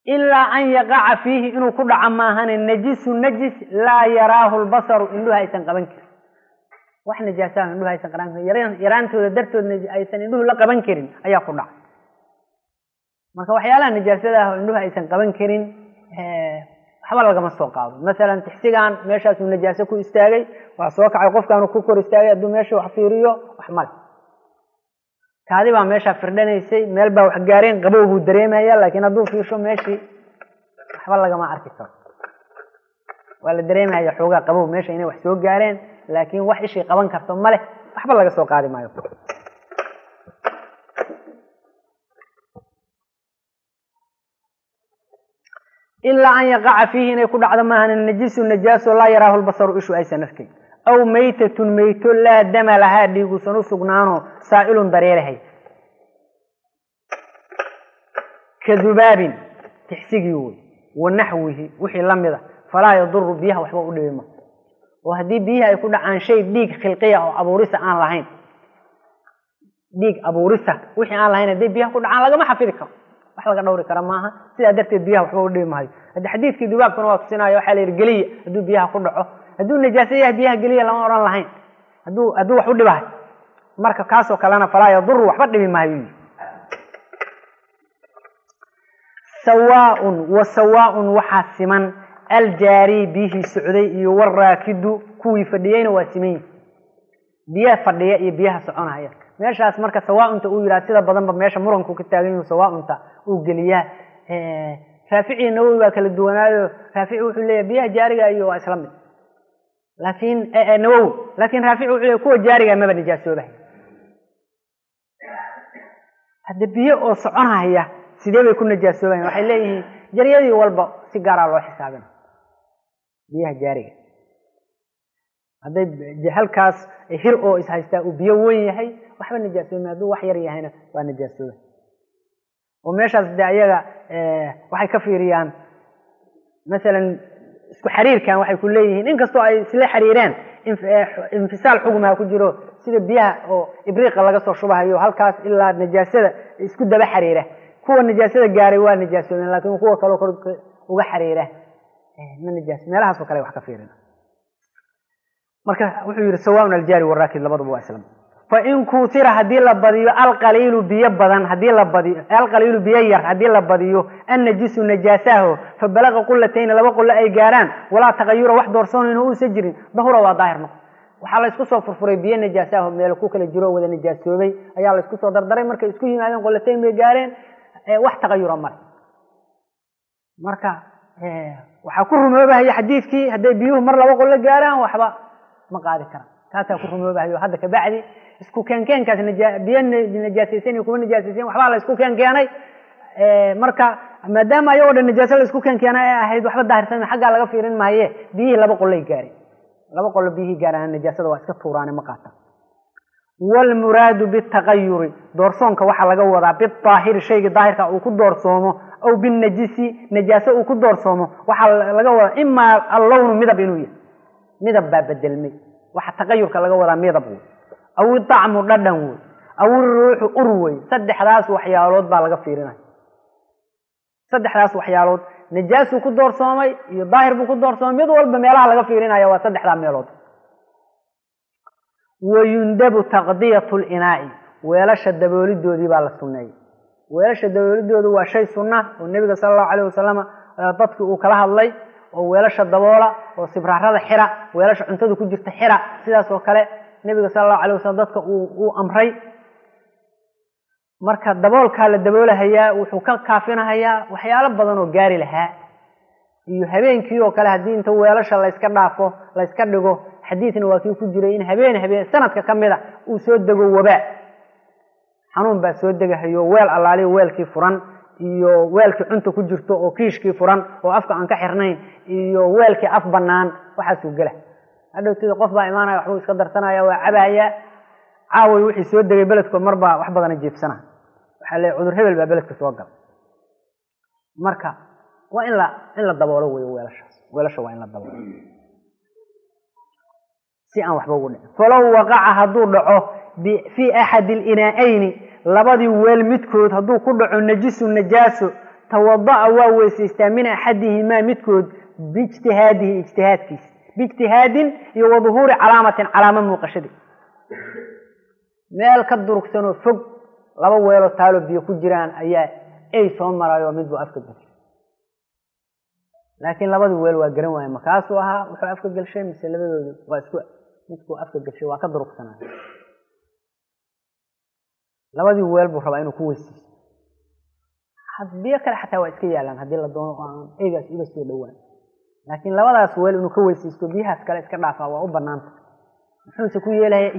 إلا أن يقع فيه إنه كل عماهن النجس النجس لا يراه البصر إنه هيسن قبنكر وإحنا جاسان إنه هيسن قبنكر يران تودرتو هيسن إنه لا قبنكرين أيا كل marka waxyaalaha nijaasada ah indhuhu aysan qaban karin waxba laga ma soo qaado mesela tixsigan meeshaas uu nijaaso ku istaagay waa soo kacay qofkan ku kor istaagay aduu meesha wax fiiriyo wax mal kaadi baa meesha firdhanaysay meel baa wax gaareen qabow buu dareemaya laakiin aduu fiirsho meeshii waxba laga ma arki karo wala dareemaya xoogaa qabow meesha inay wax soo gaareen laakiin wax ishii qaban karto male waxba laga soo qaadi maayo إلا أن يقع فيه إن يكون عدم أن النجس النجاس لا يراه البصر إيش أي سنفكي أو ميتة ميت لا دم لها ديغو سنسقنانو سائل دريره كذباب تحسيقيوه ونحوه وحي لمده فلا يضر بها وحبا قدوما وهدي بها يكون عن شيء ديك خلقية أو أبوريسة عن لهين ديك أبوريسة وحي عن لهين دي بها يكون عن لغا ما حفظك wax laga dhowri kara maaha sida darteed biyaha waxba u dhimahay hada xadiiskii dubaabkana waa tusinayo waxa la irgaliye haduu biyaha ku dhaco haduu najaasayaha biyaha galiye lama oran lahayn haduu wax u dhibahay marka kaas oo kalena falaa yadur waxba dhibi maayo sawaa'un wa sawaa'un wahasiman aljari bihi suuday iyo waraakidu kuwi fadhiyayna waa simay biyaha fadhiya iyo biyaha soconaya meeshaas marka sawaa'unta uu yiraahdo sida badan ba meesha muranku ka taagan yahay sawaa'unta uu galiya raafici nawawi waa kala duwanaayo raafici wuxuu leeyahay biyaha jaariga iyo waa isla mid laakiin nawawi laakiin raafici wuxuu leeyahay kuwa jaariga ma nijaasoobay hada biyo oo soconaya sidee bay ku nijaasoobaan waxay leeyihiin jariyadii walba si gaar ah loo xisaabin biyaha jaariga haday halkaas hir oo is haysta uu biyo weyn yahay waxba nijaasoobay haduu wax yar yahayna waa nijaasoobay oo meeshaas ayaga waxay ka fiiriyaan mesela isku xiriirkan waxay ku leeyihiin in kasto ay isla xiriireen infisaal xugma ku jiro sida biyaha oo ibriiqa laga soo shubahayo halkaas ilaa nijaasada isku daba xiriira kuwa nijaasada gaaray waa nijaasoobeen laakiin kuwa kale uga xiriira ma nijaas meelahaas oo kale wax ka fiirina marka wuxuu yiri sawaa'un aljari waraakid labaduba waa isla فإن كثر هذه البديو القليل بيبدن هذه البديو القليل بيير هذه البديو النجس نجاسه فبلغ قلتين لو قل أي جاران ولا تغير واحد ورسون إنه سجرين ظهر وظاهر نق وحال يسكسوا فرفري بيه نجاسه من الكوك الجرو ولا نجاسه بي أيال يسكسوا دردري مركز يسكوي معهم قلتين بيجارين واحد تغير مركا وحكرهم ما هي حديث كي هذي بيوه مرة لو قل جاران وحبا ما قاعد كلام كاتب كرهم ما هي هذا كبعدي isku keen kaas najaasaysan iyo kuwa najaasaysan waxba la isku keenay marka maadaama ay wada najaasa la isku keenay ahayd waxba daahirsan xagga laga fiirin maaye bihi laba qolay gaari laba qol bihi gaaraan najaasada waa iska tuuraan ma qaata wal murad bit taghayyur doorsoonka waxa laga wadaa bit taahir shayga daahirka uu ku doorsoomo oo bin najisi najaasa uu ku doorsoomo waxa laga wadaa imma al-lawn midab inuu yahay midab baa bedelmay waxa taghayyurka laga wadaa midab أو الطعم ردن أو الروح أروي صدح راس وحيالات بالغ فيرنا صدح راس وحيالات نجاس وكدور صامي يظاهر بكدور صامي يدور بميلها لغ فيرنا يا صدح راس ميلات ويندب تغذية الإناء ويلاش الدبولد دي بالسنة ويلاش الدبولد هو شيء سنة والنبي صلى الله عليه وسلم ضدك وكلها الله ويلاش الدبولة وصبرها هذا حرة ويلاش عنتدو كجرت حرة سلاس وكله النبي صلى الله عليه وسلم dadka uu amray marka daboolka la daboolahaya wuxuu ka kaafinayaa waxyaalo badan oo gaari lahaa iyo habeenkii oo kale hadii inta weelasha la iska dhaafo la iska dhigo xadiisna waa kii ku jiray in habeen sanadka kamida uu soo dago waba xanuun baa soo dagahayo weel allaali weelkii furan iyo weelkii cunto ku jirto oo kiishkii furan oo afka aan ka xirnayn iyo weelkii af banaan waxa soo gala hadhow qof baa imaanaya wax uu iska darsanaya waa cabaaya caawi wixii soo dagay beledku marba wax badan jiibsana waxa la cudur hebel baa beledka soo gal marka waa in la daboolo weelasha waa in la daboolo si aan waxba ugu dhicin falaw waqa'a haduu dhaco fi ahad al-ina'ayn labadii weel midkood haduu ku dhaco najisu najaaso توضأ وويسيستا من أحدهما متكود باجتهاده اجتهاد كيس باجتهاد وظهور علامة موقشدة meel ka durugsanoo fog laba weelo taalo biyo ku jiraan ayaa ay soo marayo mid buu afka gashay laakiin labadu weel waa garan waayay markaas uu ahaa wuxuu afka gashay mise labadoodu waa isku midku afka gashay waa ka durugsanaa labadii weel buu rabaa inuu ku weysiiyo biyo kale xataa waa iska yaalaan haddii la doono aan eegaas iga soo dhawaan laakiin labadaas weel inuu ka weysiisto biyahaas kale iska dhaafaa waa u banaanta muxuuse ku yeelayaa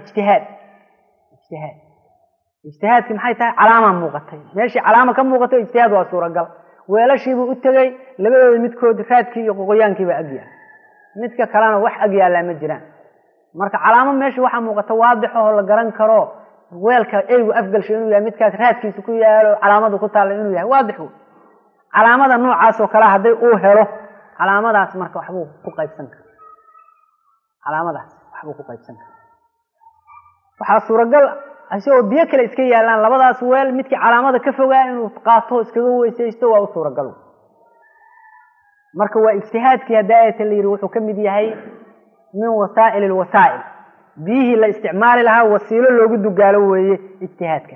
ijtihaadki maxay tahay calaama muuqatay meeshii calaama ka muuqatay ijtihaad waa suuragal weelashiibuu u tegey labadooda midkood raadkii iyo qoqoyaankiiba agyaala midka kalena wax agyaallaa ma jiraan marka calaamo meeshii waxaa muuqata waadixo oo la garan karo weelka eygu afgalshay inuu yahay midkaas raadkiisa ku yaalo calaamadu ku taalla inuu yahay waadix wey calaamada noocaas oo kale hadday uu helo calaamadaas marka waxbuu ku qaybsan kara waxaa suuragal asagoo biyo kale iska yaalaan labadaas weel midkii calaamada ka fogaa inuu qaato iskaga weysaysto waa u suuragal marka waa ijtihaadkii hadaayata la yidhi wuxuu ka mid yahay min wasaa'il alwasaa'il biyihii la isticmaali lahaa wasiilo loogu dugaalo weeye ijtihaadka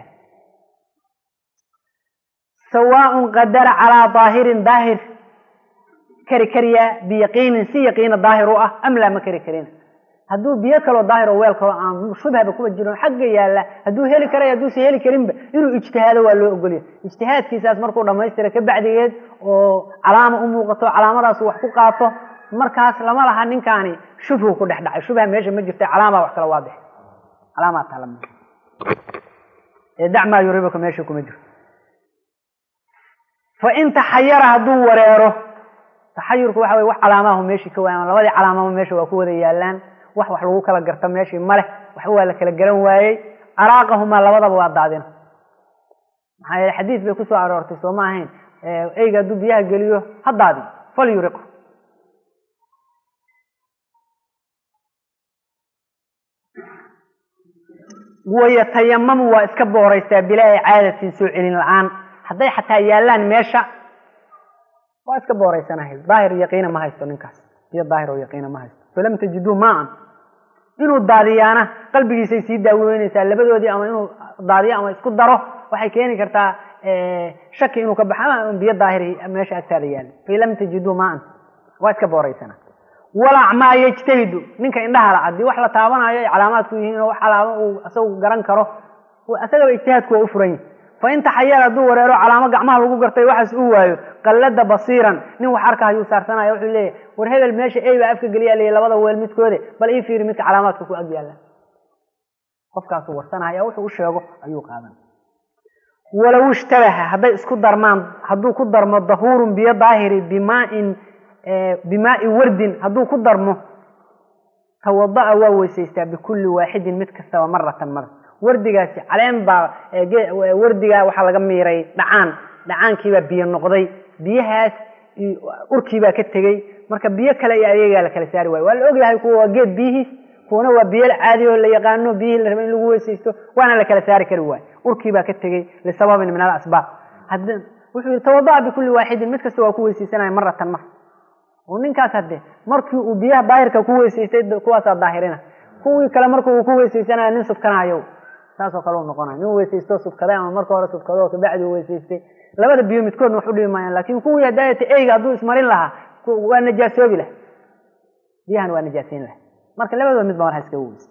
sawaaءun qadara calaa daahirin daahir kari kariya biyaqiinin si yaqiina daahir u ah am laa ma kari karina hadduu biyo kaloo daahir oo weel kaloo aan shubhaba kuba jirin xagga yaalla hadduu heli karay hadduuse heli karinba inuu ijtihaado waa loo ogolyahay ijtihaadkiisaas markuu dhammaystira ka bacdigeed oo calaama u muuqato calaamadaas wax ku qaato markaas lama laha ninkaani shubhu ku dhex dhacay shubha meesha ma jirta calaamaa wax kala waadix calaamaa taala dac maa yuribuka meesha kuma jiro fa in taxayara hadduu wareero taxayurku waxa weye wax calaamahu meeshii ka waayaan labadii calaamaba meesha waa ku wada yaalaan wax lagu kala garto meeshii male waxba waa la kala garan waayey araaqahumaa labadaba waa daadina maxaa yeele xadiis bay kusoo aroortay soo ma ahayn eyga hadduu biyaha geliyo ha daadiyo fal yuriqu wayatayamamu waa iska booraystaa bilaa icaadatin soo celin la-aan hadday xataa yaalaan meesha waa iska booraysanahay daahir yaqiina ma haysto ninkaas iyo daahir oo yaqiina ma haysto falam tajiduu maan inuu daadiyaana qalbigiisay sii daaweynaysaa labadoodii ama inuu daadiyo ama isku daro waxay keeni kartaa shaki inuu ka baxo ama biyo daahir meesha agtaada yaala falam tajiduu maan waa iska booraysana walacmaa yajtahidu ninka indhaha la haddii wax la taabanayo ay calaamaadku yihiin oo wax calaamo uu asagu garan karo asagaba ijtihaadku waa u furan yahay fain taxayara hadduu wareero calaamo gacmaha lagu gartay waxaas uu waayo qallada basiiran nin wax arka hayuu saarsanaya wuxuu leeyahay war hebel meesha eyba afka geliyaa leeyahy labada weel midkoode bal ii fiiri midka calaamaadka ku ag yaalla qofkaasuu warsanaya wuxuu u sheego ayuu qaadan walow ishtabaha hadday isku darmaan hadduu ku darmo dahuurun biyo daahiri bimaai wardin hadduu ku darmo tawada'a waa weysaystaa bikulli waaxidin mid kastaba maratan mar wardigaasi caleen baa wardigaa waxaa laga miiray dhacaankiibaa biyo noqday biyahaas urkiibaa ka tegey marka biyo kale iyo ayagaa la kala saari waayo waa la ogyahay kuwa waa geed biyihiis kuwana waa biyo caadi oo la yaqaano biyihii la raba in lagu weysaysto waana la kala saari kari waayo urkiibaa ka tegey lisababin min alasbaab wuxuu yihi tawada'a bikulli waaxidin mid kasta waa ku weysaysanaya maratan mar oo ninkaas hadde markii uu biyaha daahirka ku weysaystay kuwaasaa daahirina kuwii kale marka uu ku weysaysanayo nin subkanayo saasoo kale u noqonaya nin weysaysto subkaday ama marka hore subkado kabacdi u weysaystay labada biyo midkoodna wax u dhimi maayaan laakiin kuwii hadaayata eyga hadduu ismarin lahaa waa najaasoobi laha biyahan waa najaasayn laha marka labadooda midba mar ha iskaga weysa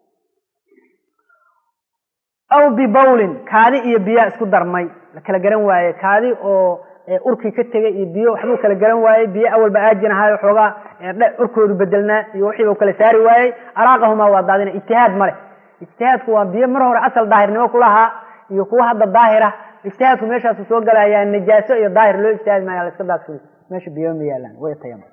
aw bibawlin kaadi iyo biyaa isku darmay la kala garan waaye kaadi oo urkii ka tegay iyo biyo waxbuu kala garan waayey biyo awalba aajinahayo xoogaa urkoodu bedelnaa iyo wixiiba kala saari waayey araaqahumaa waa daadina ijtihaad male ijtihaadku waa biyo mar hore asal daahirnimo kulahaa iyo kuwa hadda daahira ijtihaadku meeshaasu soo galayaa najaaso iyo daahir loo ijtihaadi maaya la iska daagsuy meesha biyo ma yaalaan way tayama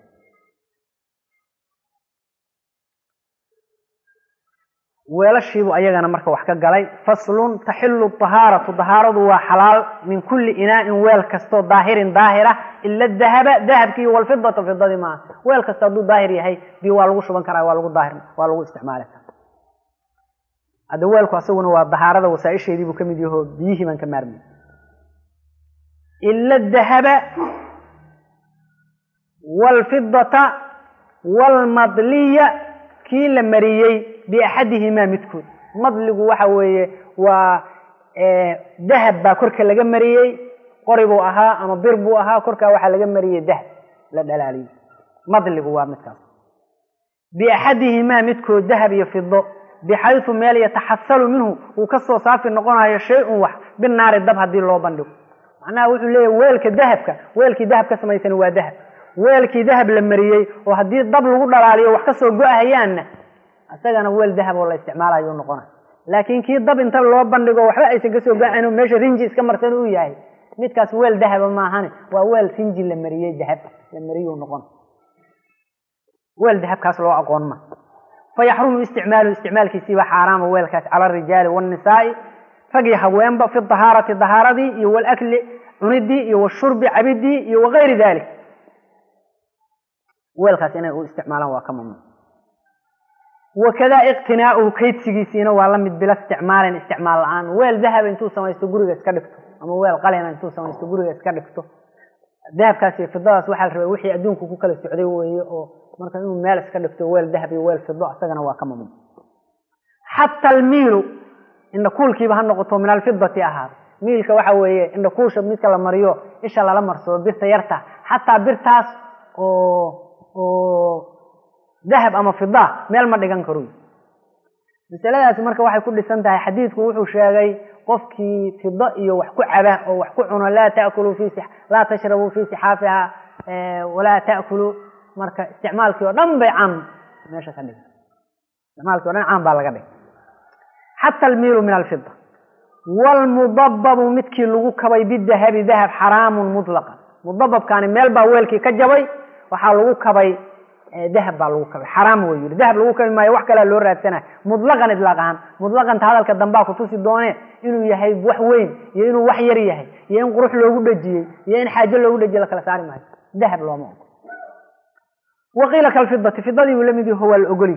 weelashiibu ayagana marka wax ka galay faslun taxilu tahaaratu dahaaradu waa xalaal min kulli inaa'in weel kastoo daahirin daahira ila dahaba dahabkii walfidata fidadii maaha weel kasta hadduu daahir yahay biyo waa lagu shuban karaa waa lagu isticmaali karaa hadda weelku asaguna waa dahaarada wasaaisheedii buu ka mid yaho biyihii baan ka maarmay إلا الذهب والفضة والمضلية كي لمريي بأحدهما متكون مضلق وحوي وذهب باكرك لغا مريي قربوا أها أما بربوا أها كركا وحا لغا مريي ذهب لدلالي مضلق ومتكون بأحدهما متكون ذهب يفضه بحيث مال يتحصل منه وكسو صافي نقونها شيء وح بالنار الدب هدي الله بندق معناها وحول ليه ويلك ذهبك سميسان هو ذهب ويلك ذهب لمريي وهدي الدب لغو دلاليه وحكسو قوهيان أساقنا ويل ذهب والله استعمالها يون نقونها لكن كي الدب انت الله بندقه وحبا ايسا قسو قوهينه ماشا رنجي اسكمرسان وياهي متكاس ويل ذهب ماهاني وويل سنجي لمريي ذهب لمريي ونقونها ويل ذهب كاس لو أقون ما فيحرم استعمال كيسيبا حرام ويلكاس على الرجال والنساء فقي حوينبا في الطهارة دي والأكل عندي والشرب عبدي وغير ذلك ويلكاس إنه استعماله وكمم وكذا اقتناؤه كيت سيجيسينه والله بلا استعمال الآن ويل ذهب انتو سميستو غوريغا اسكدغتو اما ويل قلينا انتو سميستو غوريغا اسكدغتو ذهب كاسي في الضاس waxa la rabay wixii adduunku ku kala socday weeyo oo marka inuu meel iska dhigto weel dahab iyo weel fido asagana waa ka mamnuuc hatta al-miil in kulkiiba ha noqoto min al-fiddati ahaad miilka waxa weeye in kuusha midka la mariyo isha la marso birta yarta hatta birtaas oo dahab ama fidda meel ma dhigan karo misaladaas marka waxay ku dhisan tahay xadiidku wuxuu sheegay qofkii fidda iyo wax ku caba oo wax ku cuno la tashrabu fi sihafiha wala taakulu marka isticmaalkii oo dhan bay caan meesha ka dhig isticmaalkii oo dhan caan baa laga dhig hatta al-miil min al-fidda wal mudabbab midkii lagu kabay bidahab dahab haramun mutlaqan mudabbab kaani meel baa weelkii ka jabay waxa lagu kabay ذهب بالوكب حرام ويقول ذهب الوكب ما يوحك له رأسنا مطلقا هذا الكلام باكو توسي دونه إنه يهي وحوين ينو وحير يهي ين قروح له ودجي ين حاجة له ودجي لك لسعر ما ذهب له ما وقيل كالفضة ولم يدي هو الأقلي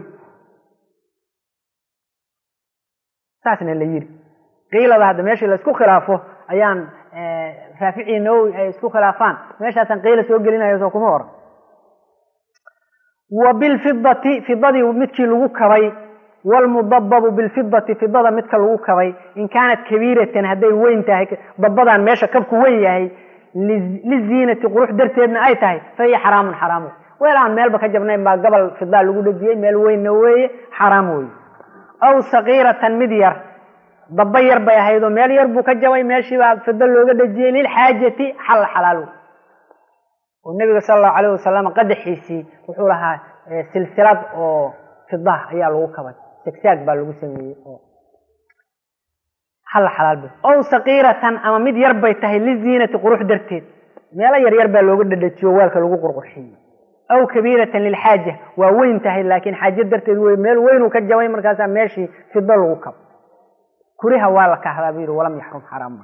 ساسنا اللي يري قيل هذا ماشي لسكو خلافه أيان رافعي نو يسكو خلافان ماشي عشان قيل سوق لنا يسوق مور وبالفضة فضة ومتكي لغو كبي والمضبب بالفضة فضة متكي لغو كبي إن كانت كبيرة هدي وين تاهي ضبضا ماشا كبكو وين ياهي للزينة قروح درتيبنا أي تاهي فهي حرام ويلان ميل بك جبنا ما قبل فضة لغو دجي ميل وين نوي حرام وي أو صغيرة مدير ضبير بيهيدو ميل يربو كجوي ماشي فضة لغو دجي للحاجة حلال والنبي صلى الله عليه وسلم قد حيسي وحولها سلسلة في الظهر هي الوكبة سكساك بالوسمي حلال به أو صغيرة أما مد يربى تهي للزينة قروح درتين ميلا يربى لو قد دتشوالك لو قرقرحي أو كبيرة للحاجة ووين تهي لكن حاجة درتين وين وكجوين مركزا ماشي في الظل وكب كريها والك هذا ولم يحرم حرام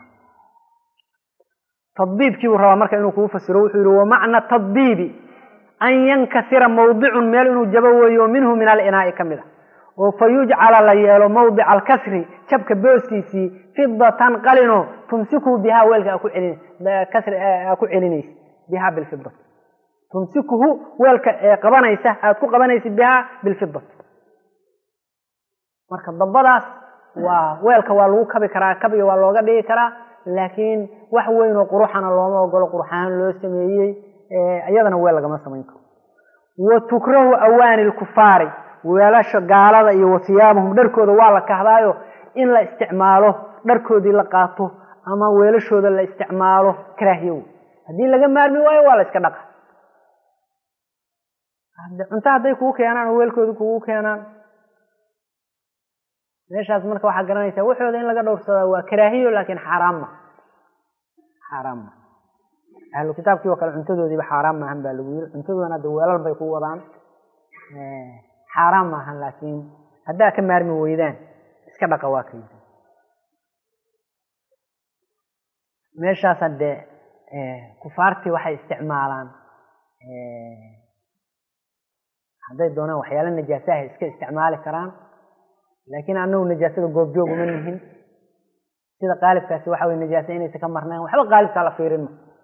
تطبيب كي ورا marka inuu ku fasiro wuxuu yiri macna tadbibi an yankasira mawdi'un meel inuu jabawayo minhu min al-ina'i kamida oo fayuj'ala la yeelo mawdi' al-kasri jabka booskiisi fiddatan qalino tumsiku biha weelka ku celin kasri ku celinays biha bil fidda tumsikuhu weelka qabanaysa aad ku qabanaysid biha bil fidda marka dabadaas waa weelka waa lagu kabi karaa kabiga waa looga dhigi karaa لكن وحوين وقروحنا الله وقال قروحان لو سميي ايضا ويل لغما سمين كرو وتكره اوان الكفار ولا شغالada iyo wasiyaabahum dharkooda waa la kahdaayo in la isticmaalo dharkoodii la qaato ama weelashooda la isticmaalo karaahiyo hadii laga maarmi waayo waa la iska dhaqa inta haday ku keenaan weelkooda ku keenaan meeshaas marka waxa garanaysa wuxuu in laga dhowrsado waa karaahiyo laakiin xaraam ahlu kitaabkii kale cuntadoodii ba xaraam ma ahan baa lagu yiri cuntadoodana weelal bay ku wadaan xaraam ma ahan laakiin hadaa ka maarmi weydaan iska dhaqa waa kay meeshaas hadde kufaartii waxay isticmaalaan haday doonaan waxyaalo najaasaha iska isticmaali karaan لكن أنه نجاسة قوب جوب منهم سيدا قالب كاسي وحاول النجاسة إني سكمرناه وحبا قالب كالا فيرين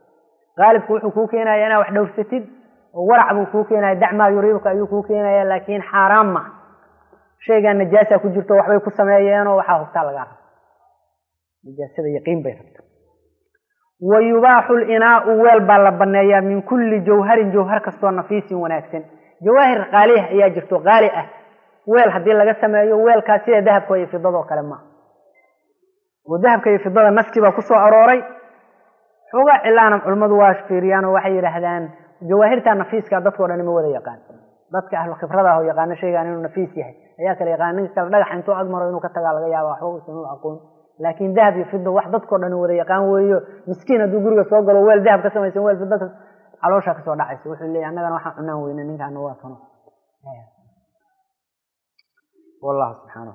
qaalibku wuxuu ku keenayaa inaad wax dhowrsatid oo warac buu ku keenayaa dacmaa yuriibka ayuu ku keenayaa laakiin xaraam ma shayga najaasa ku jirto waxbay ku sameeyeen oo waxa hubta laga rabo najaasada yaqiin bay rabtaa ويباح الإناء والبال بنيا من كل جوهر كستو نفيس وناكسن جواهر غاليه يا جرتو غاليه ويل hadii laga sameeyo weelka sida dahabka iyo fidada kale ma dahabka iyo fidada naskiba ku soo arooray xoga ilaana culimadu waa fiiriyaan waxay yiraahdaan jawaahirta nafiiska dadka oo dhan ma wada yaqaan dadka ahlu khibrada ah oo yaqaan shaygan inuu nafiis yahay ayaa kale yaqaan kala dhagax intuu agmaro inuu ka tagaa laga yaabo waxba uu aqoon laakiin dahab iyo fidda wax dadka oo dhan wada yaqaan weeyo miskiin haduu guriga soo galo weel dahab ka samaysan weel fidda caloosha ka soo dhacayso wuxuu leeyahay annagana waxaan cunaan weyna ninkaan waa tano والله سبحانه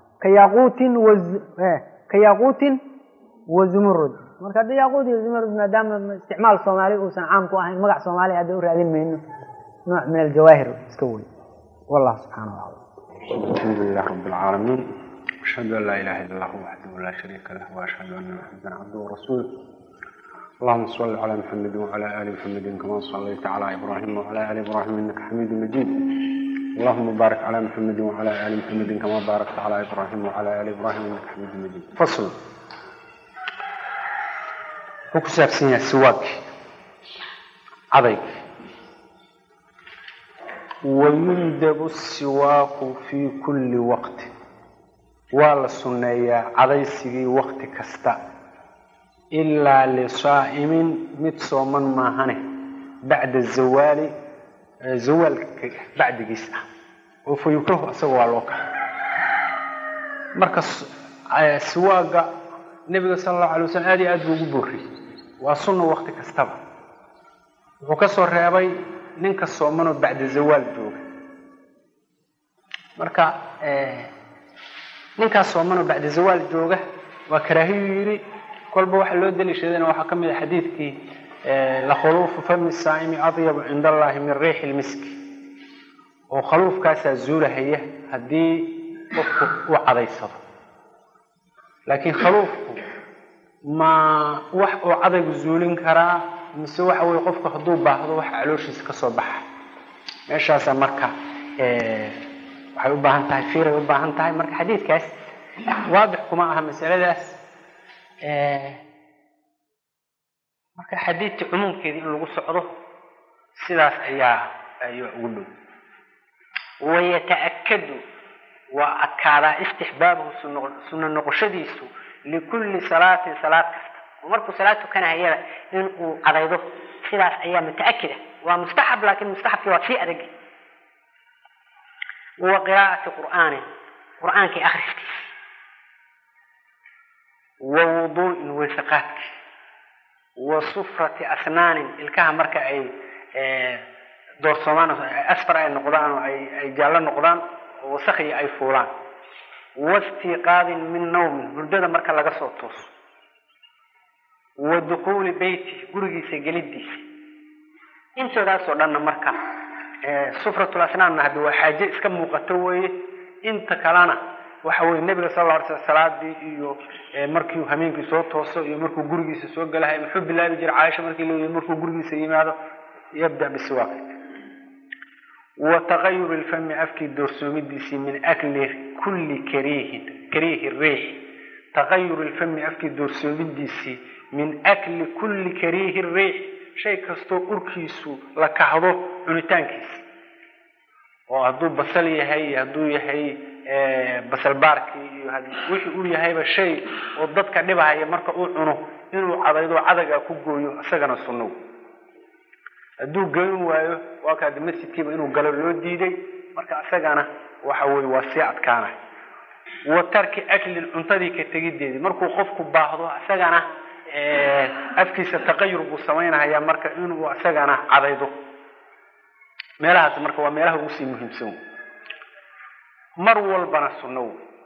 كياقوت وزمرد marka yaaqud iyo zumrud maadaama isticmaal Soomaali oo san caam ku ahayn magac Soomaali aad u raadin meeyno nooc min al-jawahir iska weey والله سبحانه وتعالى الحمد لله رب العالمين أشهد أن لا إله إلا الله وحده لا شريك له وأشهد أن محمدا عبده ورسوله اللهم صل على محمد وعلى آل محمد كما صليت على إبراهيم وعلى آل إبراهيم إنك حميد مجيد اللهم بارك على محمد وعلى آل محمد كما باركت على إبراهيم وعلى آل إبراهيم إنك حميد مجيد فصل وكساب سنة سواك عضيك ويندب السواك في كل وقت ولا السنية عضيسي وقت كستا إلا لصائم متصوما ماهنه بعد الزوال زوال بعد جسنا وفيكره أسوأ الوقت مركز سواقة النبي صلى الله عليه وسلم هذه أدو بوري وصلنا وقت كستبع وكسر رأبي ننكسر منه بعد الزوال دوك مركز ننكسر منه بعد الزوال دوك وكراهيري كل بواحد لو دليل شدنا وحكم الحديث كي لخلوف فم الصائم أطيب عند الله من ريح المسك وخلوف كاس الزولة هي هدي وعضي الصدر لكن خلوف ما وعضي الزولين كرا مسوح ويقفك خطوب بعض وح علوش يسكصبح إيش هذا مركا وحيبقى هنتهي فير ويبقى هنتهي مركا حديث كاس واضح كما أهم مسألة داس marka xadiidka umumkeedii in lagu socdo sidaas ayaa ugu ويتأكد وأكاد استحبابه سنة نقشديسه لكل صلاة كستا ومركو صلاته كان هي إنه عضيضه سلاس أيام متأكدة ومستحب لكن مستحب في وقت أدق وقراءة قرآن كي أخرجتي ووضوء وسقات وصفرة أسنان الكها مركا أي دور صمان أسفر أي نقضان أي جال نقضان وسخي أي فولان واستيقاظ من نوم بردنا مركا لغا صوتوس ودخول بيتي قرقي سجلدي انتو دا سودان مركا صفرة الأسنان هذا حاجة اسكم مقتوي انت كلانا وحوي النبي صلى الله عليه وسلم صلاة iyo markii hameenkii soo tooso iyo markuu gurigiisa soo galahay wuxuu bilaabay jir Aisha markii markuu gurigiisa yimaado yabda biswaaq وتغير الفم أفكي دورسوميديسي من أكل كل كريه الريح تغير الفم أفكي دورسوميديسي من أكل كل كريه الريح شيء كستو أركيسو لكهضو عنتانكيس وهدو بصلي هدو يهي بصل باركي وحي uu yahay shay oo dadka dhibahaya marka uu cuno inuu cadaydo cadaga ku gooyo asagana sunno haduu goyn waayo waa ka masjidkiiba inuu galo loo diiday marka asagana waxa weey waa si adkaana wa tarki akli cuntadii ka tagideedi markuu qofku baahdo asagana afkiisa taqayyur buu sameeynaya marka inuu asagana cadaydo meelahaas marka waa meelaha ugu sii muhiimsan mar walbana sunno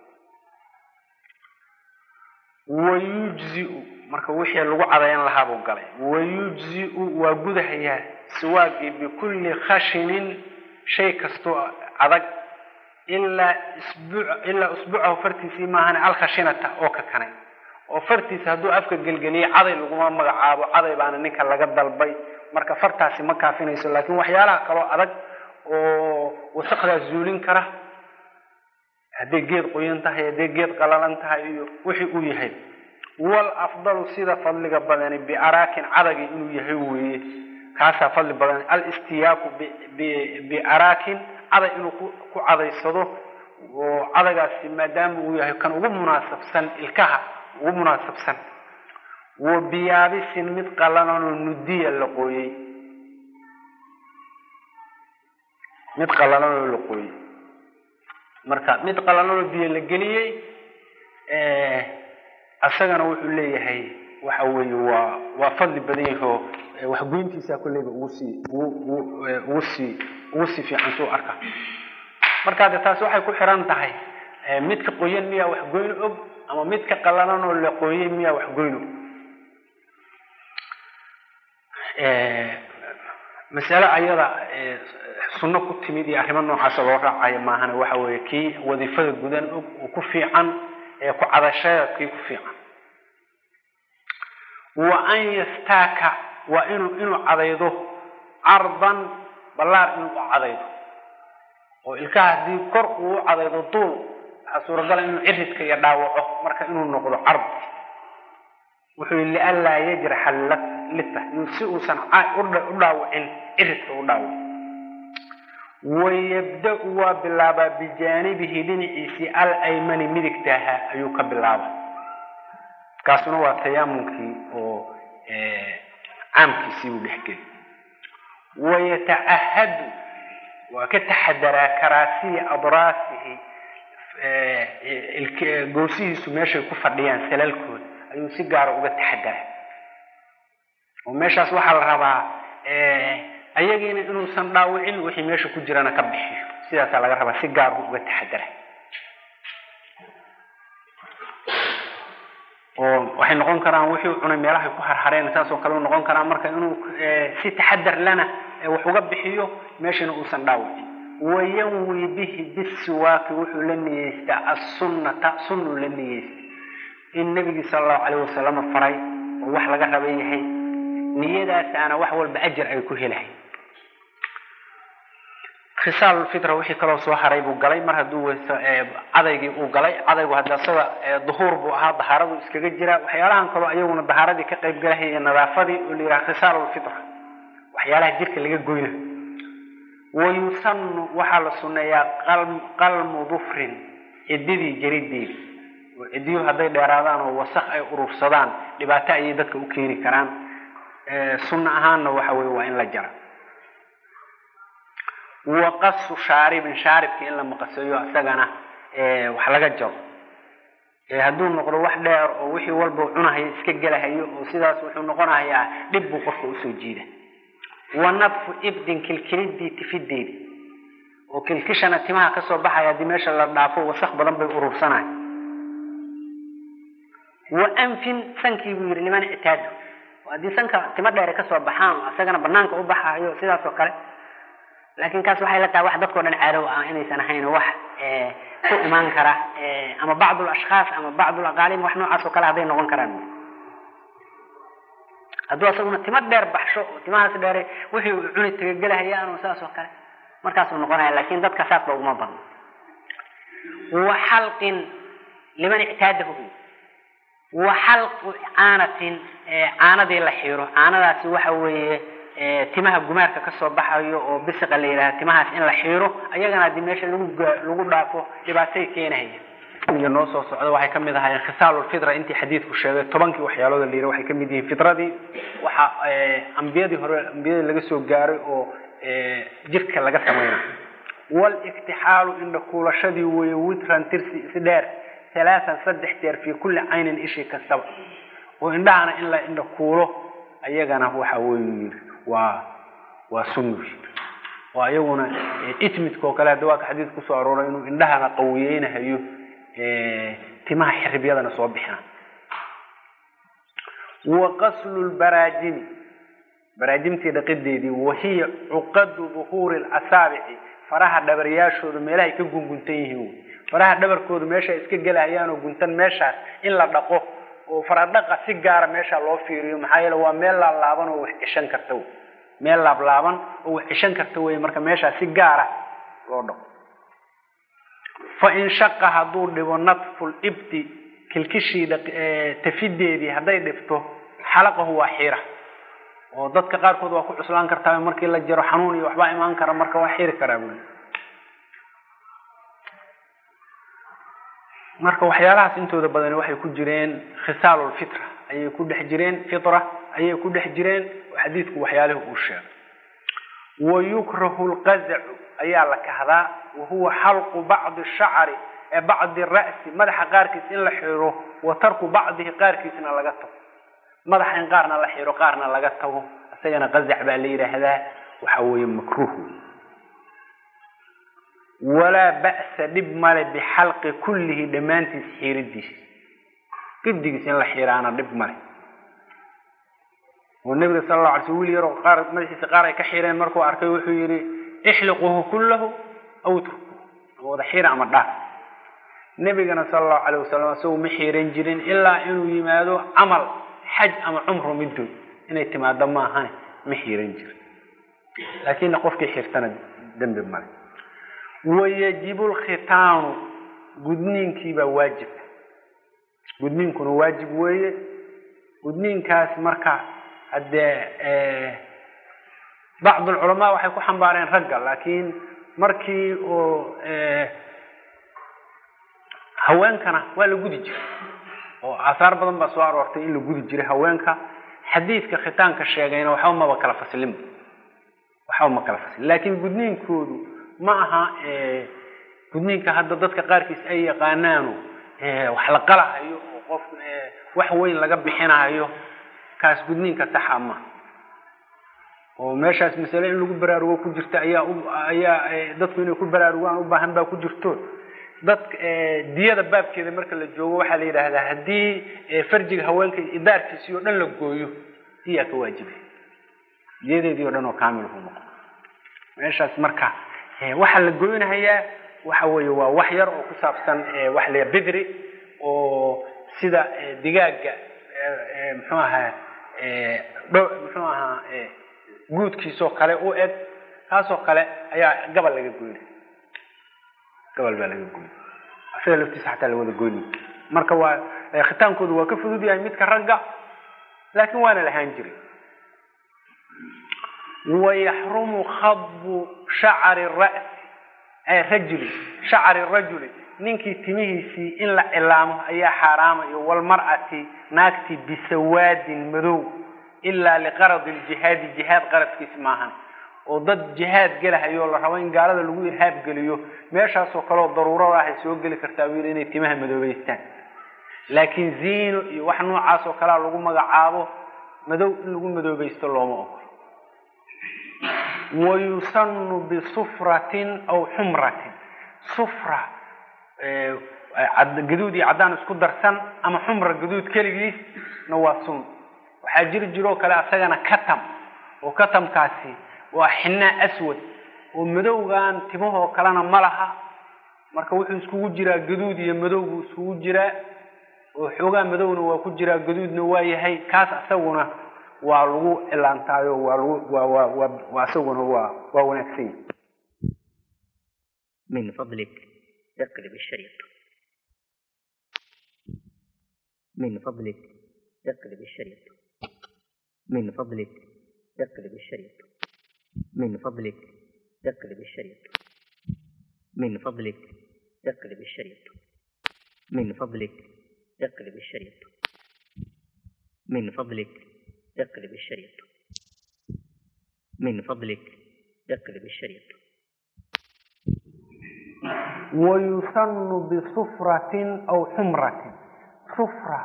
ويجزئ marka wixii lagu cadayn lahaa buu galay ويجزئ waa gudahaya siwaaqi bi kulli khashinin shay kasto adag illa usbuuc fartiisi maahan al khashinata oo ka kanay oo fartiisa haduu afka galgaliyo caday lagu magacaabo caday baana ninka laga dalbay marka fartaasi ma kaafinayso laakiin waxyaalaha kaloo adag oo wasaqda zuulin kara hadday geed qoyan tahay hadday geed qalalan tahay iyo wixii uu yahay wal afdalu sida fadliga badani biaraakin cadagi inuu yahay weeye kaasaa fadli badan alistiyaaku biaraakin caday inuu ku cadaysado oo cadagaasi maadaama uu yahay kan ugu munaasabsan ilkaha ugu munaasabsan wa biyaabisin mid qalalan oo nudiya la qooyey mid qalalan oo la qooyey marka mid qalalan oo biyo la geliyey asagana wuxuu leeyahay waxa weeye waa fadli badan yahay wax goyntiisa kulleeba ugu sii fiican soo arka marka taas waxay ku xiran tahay midka qoyan miya wax goyn og ama midka qalalan oo la qooyey miya wax goyn og mas'ala ayada sunno ku timid iyo arrimo noocaas loo raacayo maahana waxa weeye kii wadiifada gudan og oo ku fiican ku cadashada kii ku fiican wa an yastaaka wa inuu cadaydo cardan ballaar inuu cadaydo oo ilkaha haddii kor uu cadaydo duul waxaa suuragal inuu ciridka iyo dhaawaco marka inuu noqdo card wuxuu lianlaa yajraxa lita si uusan u dhaawacin ciridka u dhaawacin wayabda-u waa bilaabaa bijaanibihi dhinaciisii alaymani midigtaaha ayuu ka bilaaba kaasuna waa tayaamunkii oo caamkiisii buu dhexgeli wayatacahadu waa ka taxadaraa karaasiya adraasihi goosihiisu meeshay ku fadhiyaan salalkooda ayuu si gaara uga taxadaraa oo meeshaas waxaa la rabaa ayagiina inuusan dhaawicin wixii meesha ku jirana ka bixiyo sidaasaa laga rabaa si gaar uga taxadara oo waxay noqon karaan wixii cunay meelahay ku harhareen saasoo kale noqon karaan marka inuu si taxadar lana wax uga bixiyo meeshana uusan dhaawicin wayanwi bihi bisiwaaki wuxuu la niyeystaa assunnata sunnu la niyeystay in nabigi sala allahu calayh wasalam faray oo wax laga raba yahay niyadaasaana wax walba ajar ay ku helahay khisaalulfitra wixii kaloo soo haray buu galay mar hadduu cadaygii uu galay cadaygu hadda asaga duhuur buu ahaa dahaaradu iskaga jira waxyaalahan kaloo ayaguna dahaaradii ka qayb galahaya iyo nadaafadii oo la yidhaha khisaalulfitra waxyaalaha jirka laga goyna wayusannu waxaa la sunneeyaa qalmu dufrin ciddidii jarideedi oo ciddiyuhu hadday dheeraadaan oo wasaq ay urursadaan dhibaato ayay dadka u keeni karaan sunna ahaanna waxa weeye waa in la jara waqasu shaaribin shaaribka in la maqaseeyo isagana wax laga jaro hadduu noqdo wax dheer oo wixii walba cunahayo iska gelahayo oo sidaas wuxuu noqonayaa dhib buu qofka usoo jiida wanadfu ibdin kilkilidii tifideedi oo kilkishana timaha kasoo baxaya haddii meesha la dhaafo wasaq badan bay urursanahay wa anfin sankii buu yidhi liman ictaado haddii sanka timo dheere kasoo baxaan isagana banaanka u baxayo sidaas oo kale laakiin kaas waxay la tahay wax dadkoo dhan caadow ah inaysan ahayn wax ku imaan kara ama bacd alashkhaas ama bacd alaqaalim wax noocaas oo kale hadday noqon karaan hadduu asaguna timo dheer baxsho oo timahaas dheere wixii uu cuni tagagelahayaan oo saas oo kale markaasuu noqonaya laakiin dadka saas ba uguma badno wa xalqin liman ictaadahu wa xalqu caanatin caanadii la xiiro caanadaasi waxa weeye timaha gumaarka kasoo baxayo oo bisiqa la yidhaha timahaas in la xiiro ayagana haddii meesha lagu dhaafo dhibaatay keenahaya iyo noo soo socda waxay ka mid ahaayeen khisaalulfitra intii xadiidku sheegay 10 waxyaalooda la yidhi waxay ka mid yihiin fitradii waxa ambiyadii hore ambiyadii laga soo gaaray oo jirka laga sameeyay wal iktihaalu inda kuulashadii way witran tirsi isdheer 3 jeer fi kulli aynin ishi kastaba oo indhahana in la inda kuulo ayagana waxa weeye waa sunno waa ayaguna itmidkoo kale hadda waa ka xadiid ku soo arooray inuu indhahana qawiyeynayo timaha xiribyadana soo bixina wa qaslu lbaraajim baraajimtii dhaqideedii wahiya cuqadu duhuuri alcasaabici faraha dhabaryaashooda meelahay ka gunguntan yihiin faraha dhabarkooda meesha iska gelayaan oo guntan meeshaas in la dhaqo oo faradhaqa si gaara meesha loo fiiriyo maxaa yeelay waa meel la laaban oo wax cishan karto meel laablaaban oo cishan karta way marka meesha si gaar ah loo dhaqo fa in shaqqa haduu dhibo natful ibti kilkishida tafideedii haday dhifto xalaqahu waa xira oo dadka qaar kood waa ku cuslaan kartaa markii la jiro xanuun iyo waxba imaan kara marka waa xiri karaa buu marka waxyaalahaas intooda badan waxay ku jireen khisaalul fitra ayay ku dhex jireen fitra ayay ku dhex jireen xadiidku waxyaalaha uu sheegay ويكره القزع ayaa la kahdaa وهو حلق بعض الشعر بعض الرأس مدح قاركيس in la xiro وترك بعضه قاركيسنا laga tago madax in qaarna la xiro qaarna laga tago asagana qazac baa la yiraahdaa waxa weeye makruh ولا بأس بمال بحلق كله دمانتي حيرديس قديس in la xiraana dib male والنبي صلى الله عليه وسلم يرى قار مدحيس قار ka xireen markuu arkay wuxuu yiri احلقه كله او اتركه ودا xira ama dhaaf nabigana sallallahu alayhi wasallam soo ma xiran jirin ilaa inuu yimaado amal xaj ama umro middo inay timaado ma ahan ma xiran jirin laakiin qofkii xirtana dambi male ويجب الختان gudniinkii ba waajib gudniinkuna waajib weeye gudniinkaas marka بعض العلماء waxay ku xambaareen ragga laakiin markii oo haweenkana waa la gudi jiray oo asaar badan ba soo aroortay in la gudi jiray haweenka xadiiska khitaanka sheegayna waxa ma kala fasilin laakiin gudniinkoodu ma aha gudniinka hadda dadka qaarkiis ay yaqaanaano wax la qalahayo oo qof wax weyn laga bixinayo kaas gudniinka sax ama oo meeshaas mas'ala in lagu baraarugo ku jirta ayaa dadku inay ku baraarugaan u baahan baa ku jirto dad diyada baabkeeda marka la joogo waxa la yiraahdaa hadii farjiga haweenka idaarkiisa oo dhan la gooyo diya ka waajibay diyadeedii oo dhan oo kaamil u noqdo meeshaas marka waxa la gooynayaa waxa weeye waa wax yar oo ku saabsan wax la bidri oo sida digaaga muxuu ahaa guudkiisoo kale u eg kaasoo kale ayaa gabal laga gooyay gabal baa laga gooyay asal laftiisa xataa la wada gooyay marka waa khitaankoodu waa ka fudud yahay midka ragga laakiin waana lahaan jiray ويحرم خض شعر الرأس أي رجل شعر الرجل نينكي تميهيسي إن لا إلامه أي حرام والمرأة ناكتي بسواد مذو إلا لغرض الجهاد جهاد غرض كسماهن وضد جهاد قالها يقول حوين قال هذا اللي إرهاب قالوا ماشي سوكلو ضرورة راح يسوق لك كرتاوير إني تمه مذو بيستان لكن زين وحنو عاسو كلا لقوا مقعابه مذو لقوا مذو بيستلو ما أقول ويسن بصفرة أو حمرة صفرة جدودي عدان اسكو درسن أما حمرة جدود كليس نواسون وحاجر جرو كلا سجنا كتم وكتم كاسي وحنا أسود ومدوغان تبوه كلنا ملها marka wuxuu isku jiraa gaduud iyo madowgu isku jiraa oo xoogaa madowna waa ku jiraa gaduudna waa yahay kaas asaguna waa lagu ilaantaayo waa asaguna waa wanaagsan من فضلك اقلب الشريط من فضلك اقلب الشريط من فضلك اقلب الشريط من فضلك اقلب الشريط من فضلك اقلب الشريط من فضلك اقلب الشريط من فضلك اقلب الشريط من فضلك اقلب الشريط ويسن بصفرة أو حمرة صفرة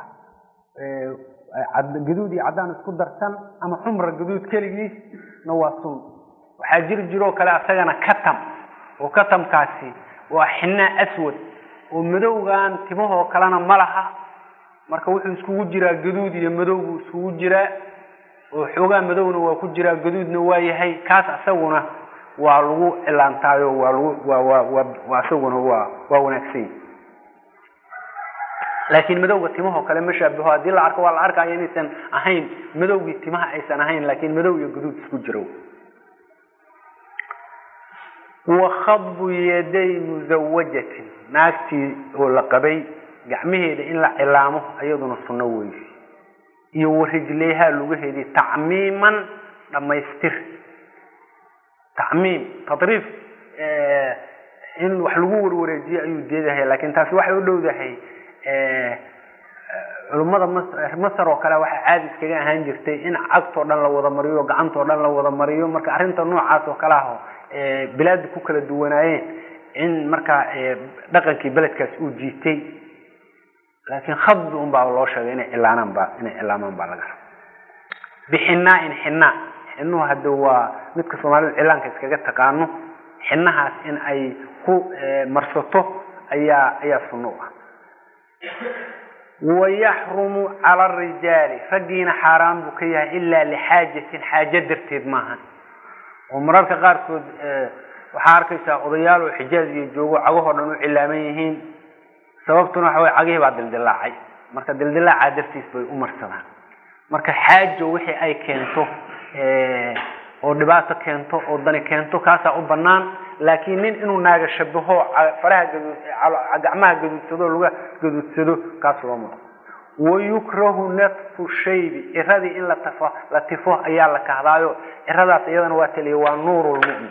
جدودي عدان اسكو درسن أما حمرة جدود كليس نواسون وحاجر جرو كلا سجنا كتم وكتم كاسي وحنا أسود ومدوغان تبوه كلنا ملها marka wuxuu isku jiraa gaduud iyo madowgu isku jiraa oo xoogaa madowna waa ku jiraa gaduudna waa yahay kaas asaguna waa lagu ilaantaayo waa asaguna waa wanaagsan laakiin madowga timaha kale ma shaabaho hadii la arko waa la arkaa inaysan ahayn madowgii timaha aysan ahayn laakiin madow iyo guduud isku jiro وخضب يدي مزوجة ناكتي ولا قبي جعمه إن لا علامه أيضا الصنوي يورجليها لوجه تعميما لما يستر تعميم تطريف إن وحلوور ورجي يديها لكن تاسي واحد يقول له هي علماء مصر وكلا واحد عادي كذا هنجرتي إن عقتو دان لو ودا مريو غعنتو دان لو ودا مريو marka arinta noocaas oo kala ah bilaad ku kala duwanaayeen in marka dhaqankii beledkaas uu jiitay laakiin khad un baa loo sheegay inay ilaaman ba laga bixinaa in xinaa inuu hada waa midka Soomaalidu cilaanka iskaga taqaano xinahaas in ay ku marsato ayaa sunno ah ويحرم على الرجال فدين حرام بكيها إلا لحاجة حاجة درتيد معها ومرارك قاركود وحاركيسا قضيال وحجاز يجوغو عقوه رنو علاميهين سببتنا حوي عقيه بعد الدلاعي مركا الدلاعي درتيس بي أمر سنة مركا حاجة وحي أي كينتو ودباسة كينتو وداني كينتو كاسا أبنان لكن إنه ناقة شبهه فرها عقعمها قدود سدو لغا قدود سدو كاسو ويكره نطف الشيب إرادي إن لطفوه أيال لك هذا إرادات أيضا واتلي ونور المؤمن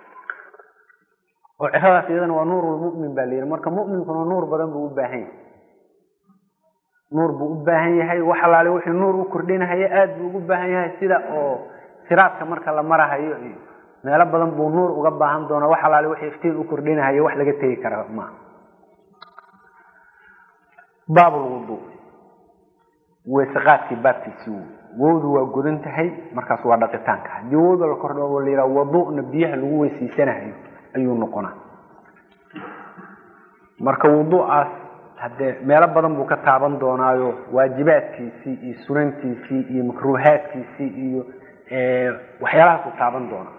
وإرادات أيضا ونور المؤمن بالير مركا مؤمن كنا نور بدن بوباهين نور بوباهين هاي وحلالي وحي نور وكردين هاي آد بوباهين هاي سيدا أو سيراتك مركا لمرها هاي meelo badan buu nuur uga baahan doona wax halaali wixii iftiin u kordhinayo wax laga tagi karo ma baabul wudu weesaqaadkii baabkiisu woodu waa godan tahay markaas waa dhaqitaanka hadii woodu la kordho oo la yiraahdo wuduuna biyaha lagu weesiisanayo ayuu noqonaa marka wuduu'aas hadee meelo badan buu ka taaban doonaayo waajibaadkiisii iyo sunantiisii iyo makruuhaadkiisii iyo waxyaalahaas uu taaban doonaa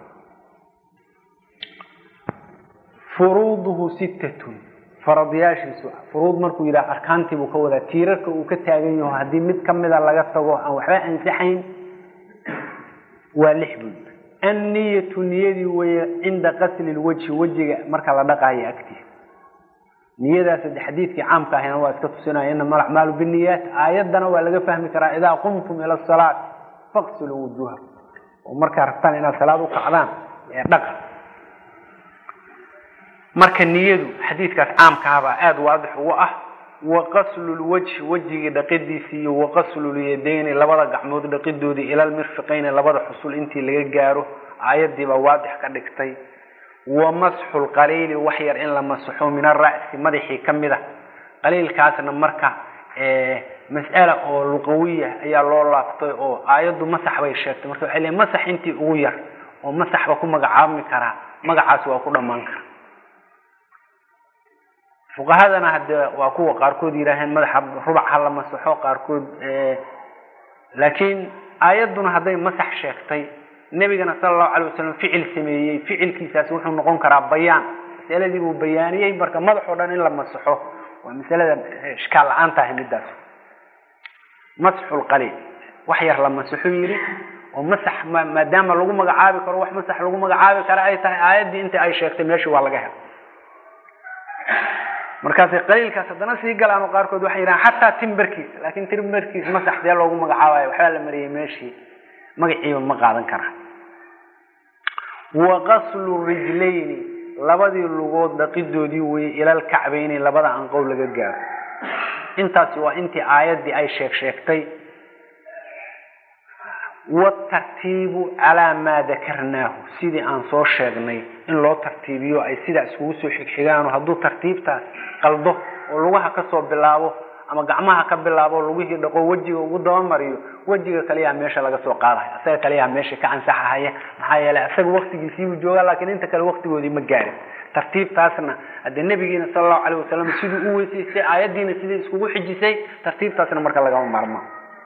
فروضه 6 فرضياشي فروض markuu ila arkaantii buu ka wada tiirarka uu ka taagan yahay hadii mid kamid ah laga tago aan waxba ansaxayn waa lixbud anniyatu niyadi way inda qasl alwajh wajiga marka la dhaqaayo agti niyadaas xadiiskii caamka ahna waa iska tusinaya in mal a'maalu binniyat aayadana waa laga fahmi karaa idaa qumtum ila as-salaat faqsilu wujuhakum oo marka rabtaan inaad salaad u kacdaan ee dhaqa marka niyadu xadiiskaas caamka ah aad waadix u ah وغسل الوجه وجهي دقيديسي وغسل اليدين لبدا غخمود دقيدودي الى المرفقين لبدا حصول انتي لغا غارو ايدي با واضح كدغتي ومسح القليل وحير ان لمسحو من الراس مدخي كميده قليل كاسنا marka مساله او لغويه ayaa loo laaftay oo aayadu masax bay sheegtay marka xilli masax intii ugu yar oo masax ba ku magacaabmi kara magacaas waa ku dhamaan kara فقهاءنا هذا وقوة قاركود يراهن مذهب ربع حلا مسحوق قاركود لكن آياتنا هذا مسح شيختي النبي صلى الله عليه وسلم فعل سمية فعل كيساس وحنا نقول كراب بيان مسألة دي بيانية بركة مذحونا إلا مسحوه ومسألة إشكال عنتها مدرس مسح القليل وحير لما مسحويري ومسح ما دام لقوا مجعابك روح مسح لقوا مجعابك آيات دي أنت أي شيختي ماشي ولا جهل markaas qaliilkaas hadana si galaan qaarkood waxay yiraahdaan hatta timberkiis laakiin timberkiis ma saxdee loogu magacaabayo waxa la mariyay meeshii magaciiba ma qaadan kara wa ghaslu rijlayn labadii lugood dhaqidoodii way ila kacbayni labada anqow laga gaaro intaas waa intii aayadii ay sheegtay والترتيب على ما ذكرناه سيدي أن صور شيغني إن لو ترتيبيو أي سيدي أسوسو حقيقان وهدو ترتيبتا قلبه ولوها كسو بلاوه أما قعمها كبلاوه ولوه يدقو وجهه وقدوان مريو وجهه كليها ميشا لغا سو قاضي أساق كليها ميشا كعن ساحة هيا لا أساق وقت يسيو جوغا لكن انت كالوقت ودي مقارب ترتيب تاسنا أدى النبي صلى الله عليه وسلم سيدي أويسي سي آيات دينا سيدي اسكوكو حجي سي ترتيب تاسنا مركا لغا مرمى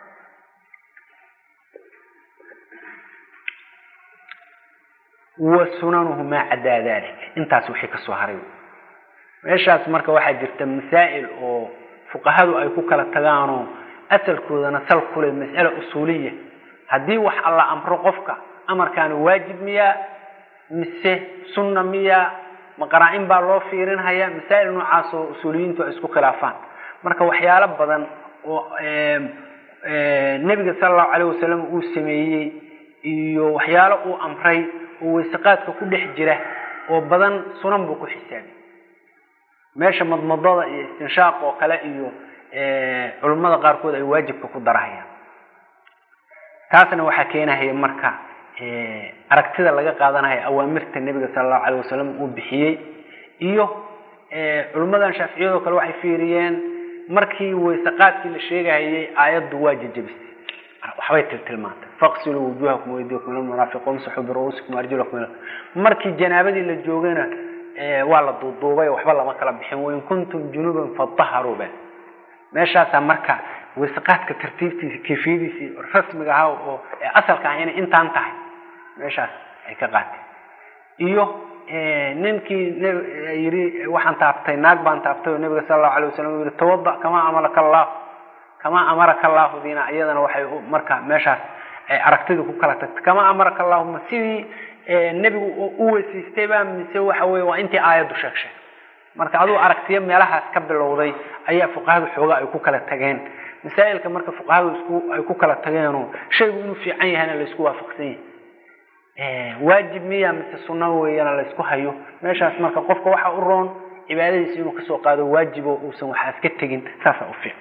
وسننه ما عدا ذلك انت سوحي كسو هريو ايشاس marka waxa jirta masaa'il oo fuqahadu ay ku kala tagaano asalkoodana sal ku leh mas'ala usuuliyya haddii wax alla amro qofka amarkaan waajib miya mise sunna miya ma qaraa'in baa loo fiirinaya masaa'il noocaas oo usuuliyiintu ay isku khilaafaan marka waxyaalo badan oo nabiga sallallahu alayhi wasallam uu sameeyay iyo waxyaalo uu amray oo wasaqaadka ku dhex jira oo badan sunan buu ku xisaabay meesha madmadada iyo istinshaaq oo kale iyo culimada qaarkood ay waajibka ku darahayaan taasna waxa keenaya marka aragtida laga qaadanayo awaamirta nabiga sallallahu alayhi wasallam uu bixiyay iyo culimadan shaafiiciyada kale waxay fiiriyeen markii wasaqaadkii la sheegayay aayadu waajibisay waxbay tilmaantay faqsilu wujuhakum wa aydiyakum lil marafiqin sahu bi ru'usikum arjulakum markii janaabadii la joogana waa la duuduubay waxba lama kala bixin weyn kuntum junuban fatahharu meeshaas marka wasaqaadka tartiibtiisa kayfiyadiisa rasmiga ah oo asalka ah intaan tahay meeshaas ay ka qaatay iyo ninkii yiri waxaan taabtay naag baan taabtay nabiga sallallahu alayhi wasallam yiri tawadda kama amaraka Allah diina ayadana waxay marka meeshaas ay aragtidu ku kala tagtay kama amaraka Allah sidii nabigu uu wasiistay baa mise waxa weey waa intii aayadu sheegay marka adoo aragtiyo meelahaas ka bilowday ayaa fuqahadu xooga ay ku kala tageen masaa'ilka marka fuqahadu ay ku kala tageen shaygu inuu fiican yahay la isku waafaqsan yahay waajib miya mise sunna weeyana la isku hayo meeshaas marka qofka waxa u roon cibaadadiisa inuu ka soo qaado waajib oo uusan waxa iska tagin saas u fiican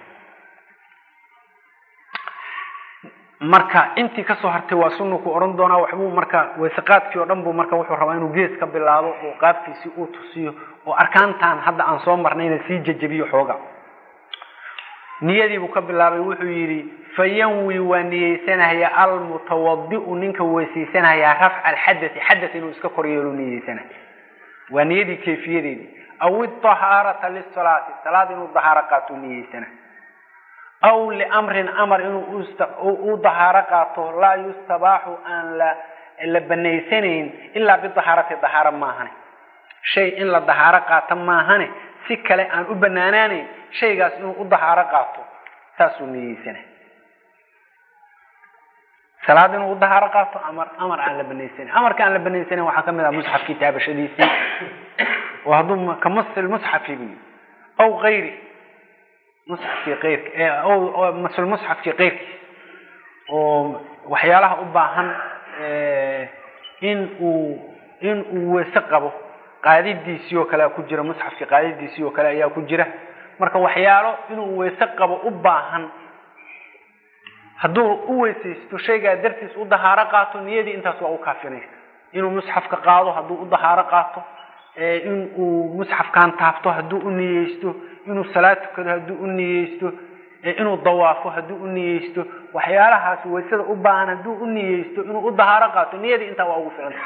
marka intii ka soo hartay waa sunno ku oran doona waxbuu marka wasaqaadkii oo dhan buu marka wuxuu rabaa inuu gees ka bilaabo oo qaabkiisa uu tusiyo oo arkaantan hadda aan soo marnayna si jajabiyo xooga niyadii buu ka bilaabay wuxuu yiri fayanwi wa niyeysanaaya al mutawaddi'u ninka weysiisanaya rafc al hadath inuu iska koryeelo niyeysanaaya wa niyadii kayfiyadeedii aw at-taharata lis-salati salaad inuu tahara qaato niyeysanaaya أو لأمر إنه طهارة قاطه لا يستباح أن لا بنيسنين إلا بالطهارة الطهارة ماهني شيء إن لا طهارة قاطه ماهني سكلة أن أبناناني شيء قاس إنه طهارة قاطه تاسوني سنة صلاة إنه طهارة قاطه أمر أن لا بنيسنين أمر كان لا بنيسنين وحكم هذا مصحف كتاب شديسي وهذا كمص المصحف فيه أو غيره مصحف في غيرك أو مثل مصحف في غيرك وحيالها أباهن إن وسقبه قاعد ديسيو كلا كجرة مصحف في قاعد ديسيو كلا يا كجرة مركب وحياله إنه وسقبه أباهن هدول أويسيستو شيء قدرتيس وضحارة قاطو نيدي أنت سواء كافرين إنه مصحف كقاضو هدول وضحارة قاطو إنه مصحف كان تابتو هدول نيستو إنه صلاة كده هدول نيستو إنه ضوافه هدول نيستو وحيالها سويسد أباهن هدول نيستو إنه وضحارة قاطو نيدي أنت سواء كافرين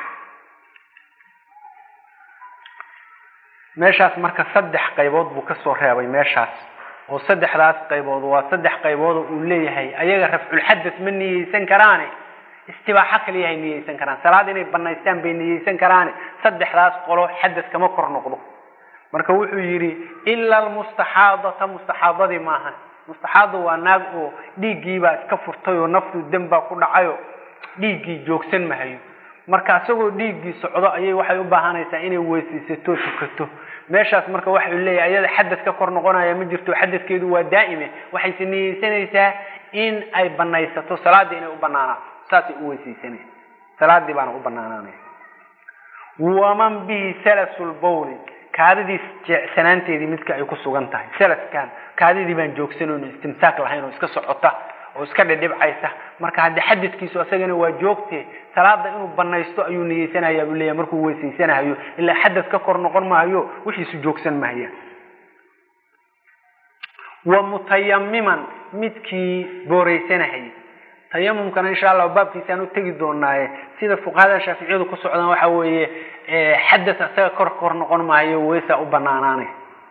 meeshaas marka saddex qaybood buu ka soo reebay meeshaas oo saddexdaas qaybood waa saddex qaybood oo uu leeyahay ayaga rafcul hadath ma niyeysan karaan istibaaxa kaliya niyeysan karaan salaad inay banaystaan bay niyeysan karaan saddexdaas qolo hadath kama kor noqdo marka wuxuu yiri illa al mustahaadati maahan mustahaadu waa naag oo dhiigiiba iska furtay oo naftu damba ku dhacayo dhiigii joogsan mahayo marka asagoo dhiigii socdo ayay waxay u baahanaysaa inay weysiisato tukato meeshaas marka waxa uu leeyahay ayada xadad ka kor noqonaya ma jirto xadadkeedu waa daa'ime waxay sinaysanaysaa in ay banaysato salaada inay u banaanaato saasi u weysiisanay salaadii baan u banaanaanay waman bi salasul bawl kaadidii sanaanteedii midka ay ku sugan tahay salaskan kaadidii baan joogsanayno istimsaak lahayn oo iska socota oo iska dhibcaysa marka hadii xadadkiisu asagana waa joogtay salaada inuu banaysto ayuu niyeysanayaa buu leeyahay markuu weysiisanayo illa xadad ka kor noqon maayo wixii su joogsan maayo wa mutayammiman midkii booreysanahay tayammumkan insha Allah baabkiisaan u tagi doonaa sida fuqahaada Shaafiiciyadu ku socdaan waxa weeye xadad asaga kor noqon maayo weysa u banaanaanay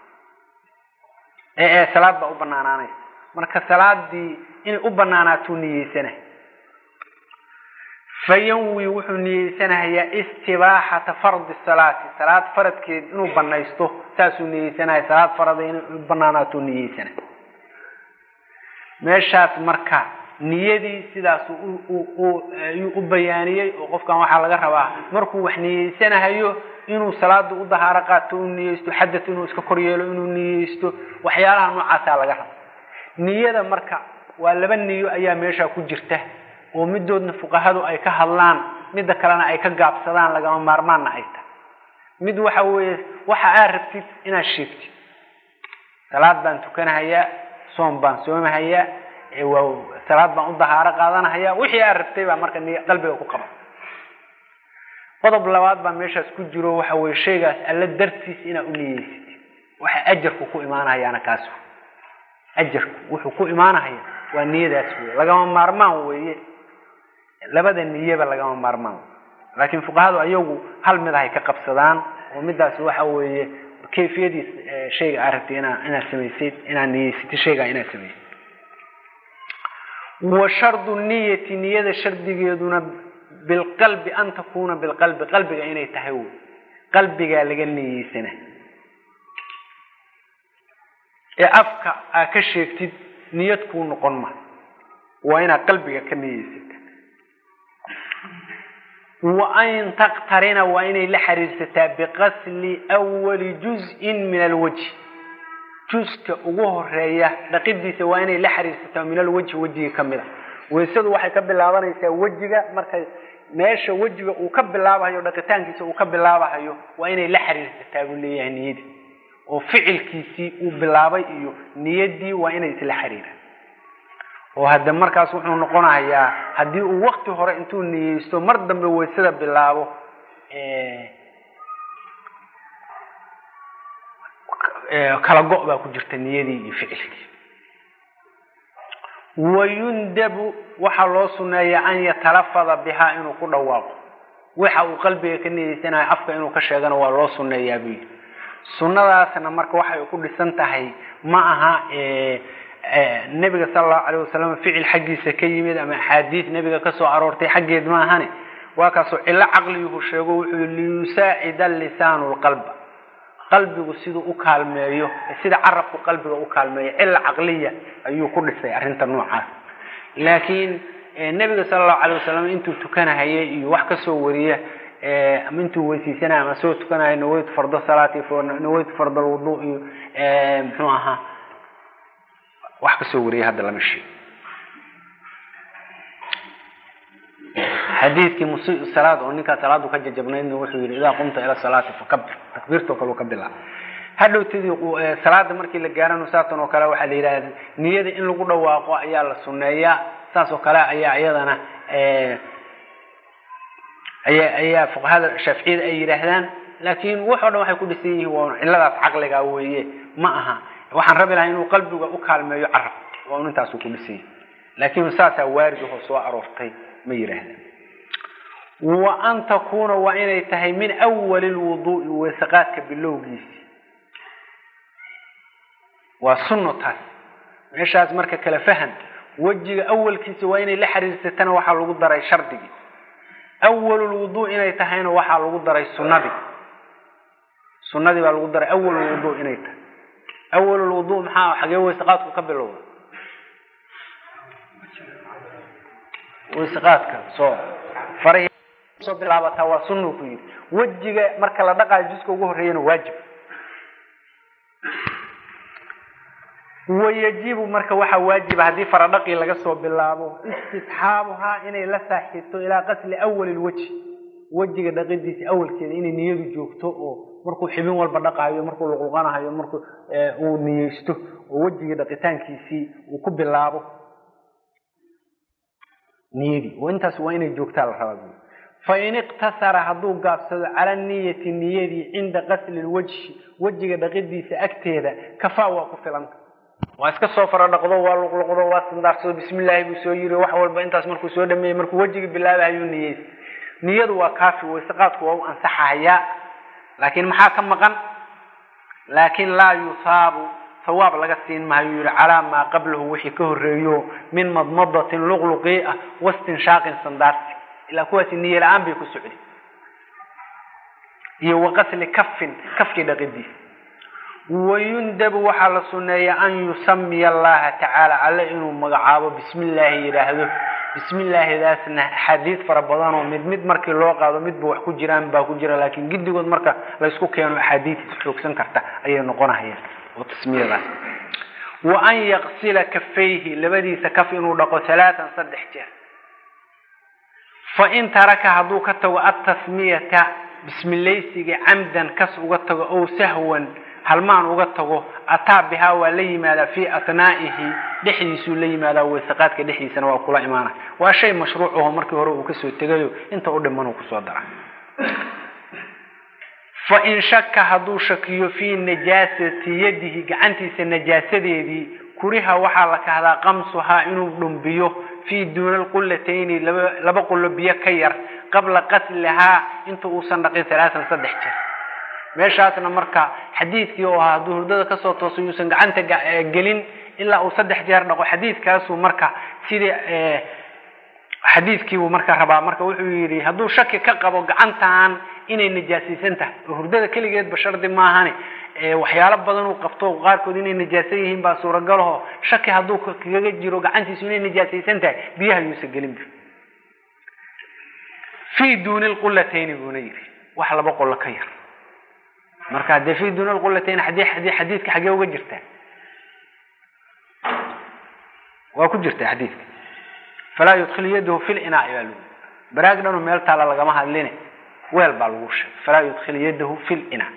salaad u banaanaanay marka salaadii in u banaanaato niyeysana fayanwi wuxuu niyeysanayaa istibaaxata fard as-salaati salaad faradkeed inuu banaysto taasuu niyeysanayaa salaad farad inuu banaanaato niyeysana meeshaas marka niyadii sidaas u bayaaniyay oo qofkan waxaa laga rabaa markuu wax niyeysanayo inuu salaada u dahaaro qaato uu niyeysto xadad inuu iska kor yeelo inuu niyeysto waxyaalaha noocaasa laga rabo niyada marka waa laba niyo ayaa meesha ku jirta oo midoodna fuqahadu ay ka hadlaan midda kalena ay ka gaabsadaan lagama maarmaana ay tahay mid waxa weeye waxa aad rabtid inaad sheegtid salaad baan tukanahayaa soom baan soomahayaa salaad baan u dahaaro qaadanahayaa wixii aad rabtay baa marka qalbiga ku qaba qodob labaad baa meeshaas ku jiro waxa weeye shaygaas alla dartiis inaad u niyeysid waxa ajarku ku imaanayaana kaas ajarku wuxuu ku imaanaya waa niyadaas weeye lagama maarmaan weeye labada niyaba lagama maarmaan laakiin fuqahadu ayagu hal mid ay ka qabsadaan oo midaas waxa weeye kayfiyadiis shayga aragtay inaad samaysid inaad niyeysid shayga inaad samaysid wa shardu niyati niyada shardigeeduna bilqalbi an takuna bilqalbi qalbiga inay tahay qalbiga laga niyeysana afka ka sheegtid niyad ku noqon ma waa inaad qalbiga ka niyeysid وأن تقترن وإن لحريرستا بغسل أول جزء من الوجه جزء ugu horeeya dhaqidisa waa inay la xariirsato min alwajh wajiga kamida weesadu waxay ka bilaabanaysaa wajiga marka meesha wajiga uu ka bilaabayo dhaqitaankiisa uu ka bilaabayo waa inay la xariirsataa buu leeyahay niyada oo ficilkiisii uu bilaabay iyo niyadii waa inay isla xiriiraan oo hadda markaas wuxuu noqonayaa hadii uu waqti hore intuu niyeysto mar dambe weesada bilaabo kala go' baa ku jirta niyadii iyo ficilkii wayundabu waxa loo suneeyaa an yatalafada biha inuu ku dhawaaqo waxa uu qalbiga ka niyeysanayo afka inuu ka sheegana waa loo suneeyaa bi sunnadaasna marka waxay ku dhisan tahay ma aha nabiga sallallahu alayhi wasallam ficil xaqiisa ka yimid ama xadiis nabiga ka soo aroortay xaqeed ma ahane waa ka soo ila aqligu sheego wuxuu liyusaa'ida lisaanul qalb qalbigu sidoo u kaalmeeyo sida carabku qalbiga u kaalmeeyo ila aqliya ayuu ku dhisay arinta noocaas laakiin nabiga sallallahu alayhi wasallam intuu tukanayay iyo wax ka soo wariya ama intuu weysiisanay ama soo tukanay nawayt fardo salaati nawayt fardo wudu iyo muxuu ahaa wax ka soo wariya hada lama sheeg حديث مسيء الصلاة ونكا صلاة وكجا جبنين وحي إذا قمت إلى الصلاة فكبر تكبيرته كلو كبلا هذا تدي صلاة مركي لجارن وساتن وكلا وحد إلى نية إن لو قدوا واقع يا السنية ساس وكلا أي أيضا أي فوق هذا الشافعي أي رهلان لكن واحد واحد يكون سيه هو إلا عقلك أويه معها وحن ربنا إنه قلبه وكال ما يعرف وأنت أسوق بسيه لكن ساس وارد هو سواء رفتي ما يرهلان وأن تكون وإن يتهي من أول الوضوء وسقاتك باللوغيس وسنتها مش هذا مركا كلا فهم وجه أول كيس وإن لحرز ستنا وحال القدر أي شرطي أول الوضوء إن يتهين وحال القدر أي سنة بالقدر أول الوضوء إن يتهي أول الوضوء محاو حاجة وسقاتك قبل وسقاتك صور فريه soo bilaabata waa sunno ku yiri wajiga marka la dhaqay jiska ugu horeeyana waajib wajibu marka waxa waajib hadii faradaqi laga soo bilaabo istithaabuha inay la saaxiibto ila qasli awwal alwajh wajiga dhaqidiisa awalkeeda inay niyadu joogto oo markuu xibin walba dhaqaayo markuu luqluqanayo markuu uu niyeysto oo wajiga dhaqitaankiisi uu ku bilaabo niyadi intaas waa inay joogtaa la rabaa فإن اقتصر هذو قابسد على النية عند غسل الوجه وجه دقدي سأكتيدا كفاء وكفلان واسك سفر دقدو والقلقدو واسندارسو بسم الله بسو يري wax walba intaas markuu soo dhameeyay markuu wajiga bilaabayo niyadu waa kaafi way saqaadku waa ansaxaya laakiin maxaa ka maqan laakiin la yusabu ثواب laga siin maayo yiri calaama qablahu wixii ka horeeyo min madmadatin luqluqi'a wastinshaqin sandarsi إلى قوة النية الآن بيكون سعودي يوقف لكف كف كده قديس ويندب وحال السنة أن يسمي الله تعالى على إنه مقعابه بسم الله يراهده بسم الله ذاتنا حديث فربضان ومد مركي اللوغة ومد بوحكو جيران باكو جيران لكن قد يقول مركا لا يسكو كيانو حديث حوكسن كرتا أي نقونا هي وتسمية الله وأن يغسل كفيه لبدي سكف إنه لقو 3 صدح جهر فإن ترك هدوك التسمية بسم الله سيجي عمدا كسوغتغو أو سهوا هلمان وغتغو أتى بها ولي ماذا في أثنائه دحيسو لي ماذا وثقاتك دحيسنا وكل إيمانه وشيء مشروعه مركي هروب كسو تغيو انت قدمانو كسو درع فإن شك هدو شكيو في نجاسة يده قعنتي سنجاسة دي كريها وحالك هذا قمصها إنو بلنبيو في دون القلتين لبقل بيا كير قبل قتلها انتو صندقين 3 صدح جر meeshaasna marka xadiidkii oo ahaa duhurdada ka soo toosayuusan gacanta gelin ilaa uu 3 jeer dhaqo xadiidkaas uu marka sidii xadiidkii uu marka rabaa marka wuxuu yiri haduu shaki ka qabo gacantaan inay najaasiisan tahay duhurdada kaligeed bashardi ma ahane waxyaalo badan uu qabto qaarkood inay najaasan yihiin baa suuragal ah shaki haduu kaga jiro gacantiisu inay najaasiisan tahay biyaha yuusan gelin fi duun alqullatayn bunayr wax laba qol ka yar marka fi duun alqullatayn xadiidka xagee uga jirtaa waa ku jirtaa xadiidka fala yadkhul yadahu fil inaa'i wal baraagdanu meel taala lagama hadlin weel baa lagu sheeg fala yadkhul yadahu fil inaa'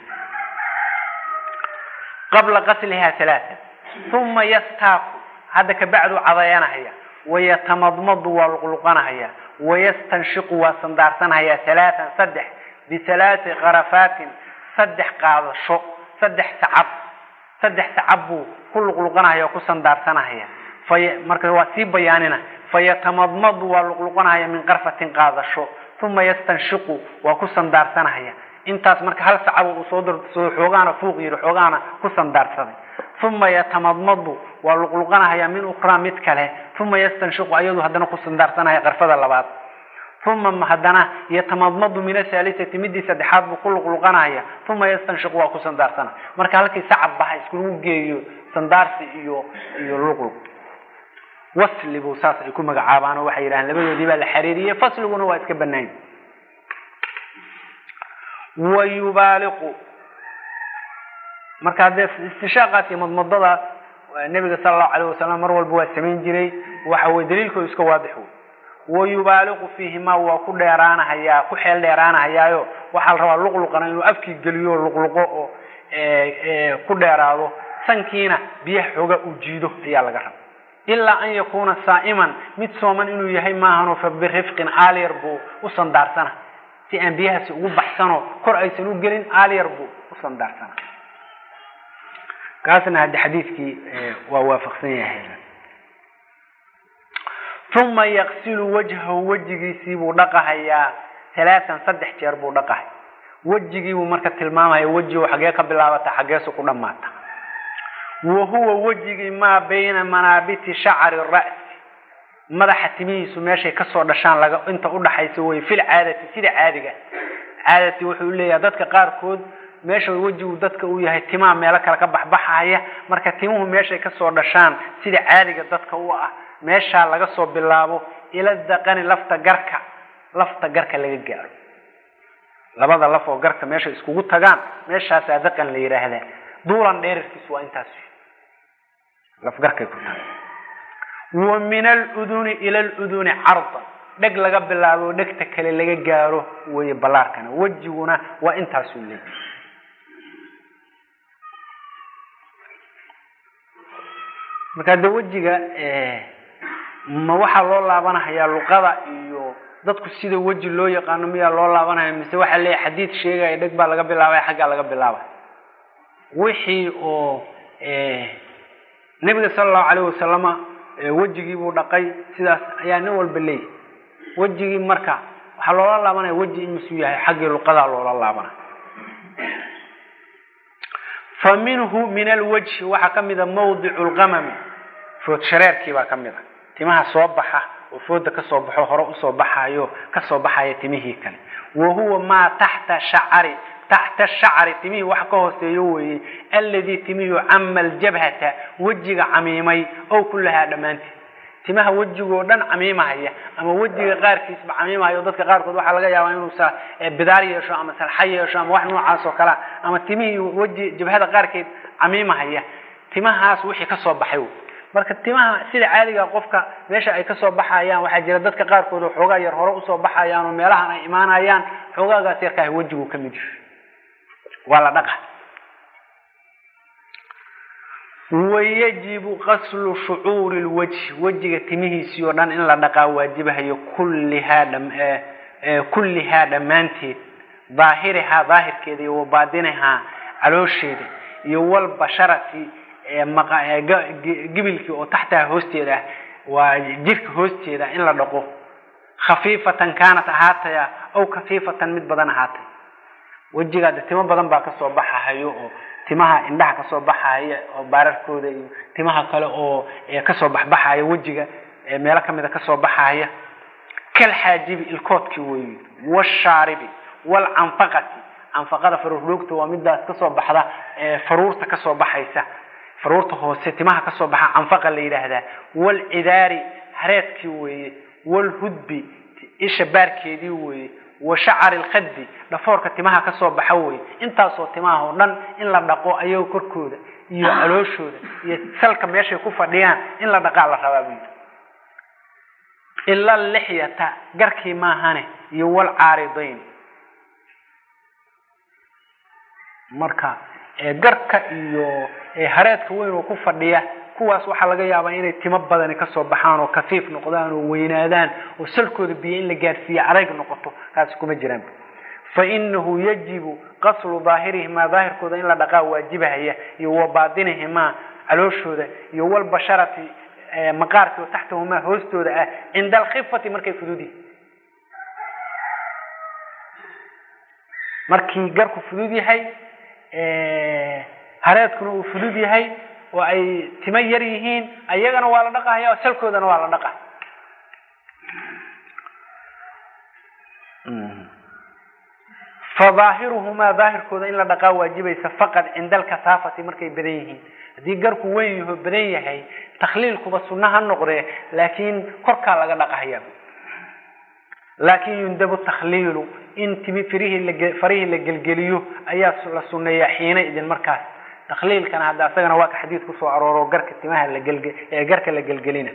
qabla qatliha 3 thumma yastaq hada ka bacdu cadayanaha ويتمضمض والقلقانها ويستنشق وصندارسنها 3 صدح ب3 غرفات صدح قادشو صدح سعب كل قلقانها وكسندارسنها في marka waa si bayaanina فيتمضمض والقلقانها من غرفة قادشو ثم يستنشق وكسندارسنها intaas marka hal sacab uu soo dirto xoogana fuuq yiri xoogana ku sandaarsaday ثم يتمضمض والقلقانها من أخرى متكله ثم يستنشق أيضا هدنا قصندارتنا غرفة اللبات ثم هدنا يتمضمض من الثالثة مدي سدحات بكل قلقانها ثم يستنشق وقصندارتنا مركا لكي سعب بها يسكنون جيو سندارسي iyo luqluq wasli buu saas ay ku magacaabaan waxay yiraahdeen labadoodii baa la xiriiriyay fasliguna waa iska banaan wayubaliqu marka istishaaqati madmadada nabiga sallallahu alayhi wasallam mar walba waa sameyn jiray waxa uu daliilku iska waadixo wayubaliqu fihi ma wa ku dheeraanaya ku xeel dheeraanayaayo waxa la rabaa luqluqana inuu afkii galiyo luqluqo oo ku dheeraado sankiina biyaha xoga u jiido ayaa laga rabaa illa an yakuna saa'iman mid sooman inuu yahay maahano fa birifqin aliyarbu u sandaarsana si aan biyaha ugu baxsano kor aysan u gelin aliyarbu u sandaarsana كاسنا هذا حديثك ووافقني هذا ثم يغسل وجهه وجهه يسيب دقه يا 3 صدح جير بو دقه وجهه ومركه تلمامه وجهه حقه كبلاوته حقيسو كدماته وهو وجهه ما بين منابت شعر الراس مدح تميس ماشي كسو دشان laga inta u dhaxayso way fil caadati sida caadati wuxuu leeyahay dadka qaar kood meesha wajigu dadka uu yahay timaam meel kale ka baxbaxaya marka timuhu meesha ka soo dhashaan sida caadiga dadka uu ah meesha laga soo bilaabo ila daqani lafta garka laga gaaro labada laf oo garka meesha iskugu tagaan meeshaas daqan la yiraahdaa duulan dheerkiisu waa intaas laf garka ku tagaan wa min al-uduni ila al-uduni 'arda dhag laga bilaabo dhagta kale laga gaaro way balaarkana wajiguna waa intaas uu leeyahay marka wajiga ma waxa loo laabanayaa luqada iyo dadku sida waji loo yaqaan miya loo laabanayaa mise waxa leeyahay xadiid sheegay dhag baa laga bilaabay xagga laga bilaabay wixii oo nabiga sallallahu alayhi wasallam wajigii buu dhaqay sidaas ayaa nin walba leeyahay wajigii marka waxa loo laabanayaa waji inuu yahay xagga luqada loo laabanayaa فمنه من الوجه وحكمه موضع الغمم فوت شريركي با كميده تيمها سو بخا وفودا كسو بخو هره سو بخايو كسو بخايه تيمهي كله wahuwa maa taxta shacri timihii wax ka hooseeyo weeye alladii timihii cama aljabhata wejiga camiimay ow kullahaa dhammaanteed timaha wejigoo dhan camiimahaya ama wejiga qaarkiisba camiimahayo dadka qaarkood waxaa laga yaabaa inuusa bidaar yeesho ama salxa yeesho ama wax noocaas oo kale ama timihii weji jabhada qaarkeed camiimahaya timahaas wixii ka soo baxay marka timaha sida caadiga qofka meesha ay ka soo baxayaan waxa jira dadka qaarkood oo xoogaa yar hore u soo baxayaan oo meelaha ay imaanayaan xoogaaga sirka wejigu ka mid wala dhaqa ويجب غسل شعور الوجه وجه تمهيسي ودان إن لا دقا واجبها هي كلها دمانتي ظاهرها ظاهر كده وباطنها علوشيده يوال بشرتي قبلك وتحتها هوستيده وجيرك هوستيده إن لا دقو خفيفة كانت هاتيا أو كثيفة مد بدن هاتي وجهها تمام بدن باكا صوبحها هيو timaha indhaha ka soo baxaya oo baararkooda iyo timaha kale oo ka soo baxaya wajiga meelo kamid ka soo baxaya kal xaajibi ilkoodki weey washaribi wal anfaqati anfaqada faruurta waa midaas ka soo baxda faruurta ka soo baxaysa faruurta hoose timaha ka soo baxa anfaqa la yiraahdaa wal idaari hareedki weey wal hudbi isha baarkeedii weey وشعر الخد دفورك تماها كسو بحوي انت سو تماها ودن ان لا دقو ايو كركودا iyo alooshooda iyo salka meesha ku fadhiyaan in la dhaqaa la rabaa illa lixyata garkii ma ahane iyo wal aaridayn marka garka iyo hareedka weyn oo ku fadhiya kuwaas waxa laga yaabaa inay timo badan ka soo baxaan oo kafiif noqdaan oo weynaadaan oo salkooda biyo in la gaarsiiyo arag noqoto kaas kuma jiraan fa innahu yajibu qaslu dhaahirihima dhaahirkooda in la dhaqaa waajibahaya iyo wabaadinihima calooshooda iyo wal basharati maqaarkooda taxtahuma hoostooda ah inda alkhifati markay fududi markii garku fudud yahay hareedkuna uu fudud yahay oo ay timo yar yihiin ayagana waa la dhaqayaa salkoodana waa la dhaqaa فظاهرهما ظاهر كودا إن لا دقا واجبيسا فقط عند الكثافة مركي بدنيهين دي قركو وين يهو بدنيهي تخليلكو بسنها النقرة لكن كركا لغا دقايا لكن يندب التخليل انت فريه لقلقليو ايا لسنية حين إذن مركز تخليل كان هذا سيغنا واك حديث كسو عرورو قرك التماها لقلقلين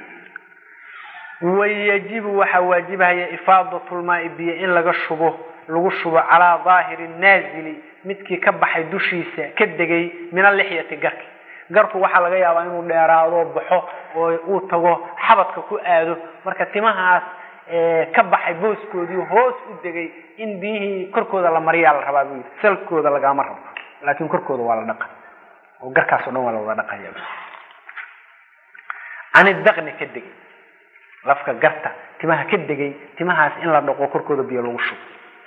ويجب وحواجبها هي إفاضة الماء بيه إن لغا شبه على ظاهر النازل متكي كبحي دوشيسا كدغي من اللحية قرك waxa laga yaabaa inuu dheeraado baxo oo uu tago xabadka ku aado marka timahaas ka baxay booskoodii hoos u degay in bihi korkooda la mariyaa la rabaa buu salkooda laga mar rabo laakiin korkooda waa la dhaqa oo garkaas oo dhan waa la wada dhaqayaa aan idqni ka degay lafka garta timaha ka degay timahaas in la dhaqo korkooda biyo lagu shubo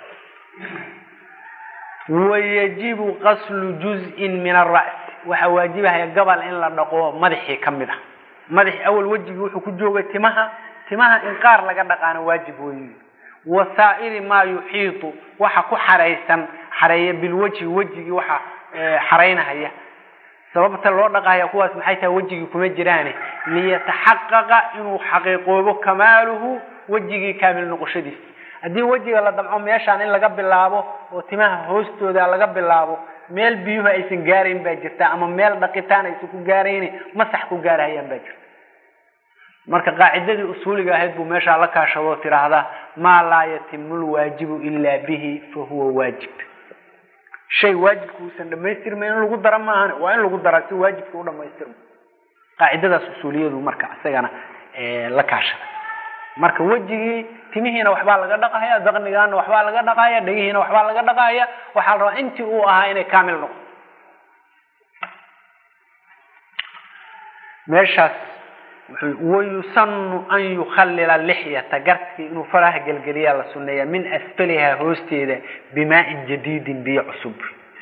ويجب غسل جزء من الرأس وحواجبها قبل إن لا دقو مدحي كمده مدح أول وجه وحو كجوغة تماها إنقار لقد دقانا واجب وسائر ما يحيط وحكو حريا بالوجه وجه وحا حرينا هي سببت الله دقاها يقواس محيطها وجه كمجراني ليتحقق إنه حقيقه كماله وجه كامل نقشدي haddii wajiga la damco meeshaan in laga bilaabo oo timaha hoostooda laga bilaabo meel biyuhu aysan gaarin baa jirta ama meel dhaqitaan aysan ku gaareen masax ku gaarayaan baa jirta marka qaacidadii usuuliga ahayd buu meesha la kaashado tiraahda ma la yatimul waajibu illa bihi fa huwa waajib shay waajibku san dhameystirma in lagu daro maahan waa in lagu daro si waajibku u dhameystirmo qaacidadaas usuuliyadu marka asagana la kaashada marka wajigi timihiina waxba laga dhaqaaya daqnigaana waxba laga dhaqaaya dhagihiina waxba laga dhaqaaya waxa la rabaa intii uu ahaa inay kaamil noqdo meeshaas ويسن أن يخلل اللحية تقرتي إنه فرح قلقلية للسنية من أسفلها هوستيدة بماء جديد بيعصب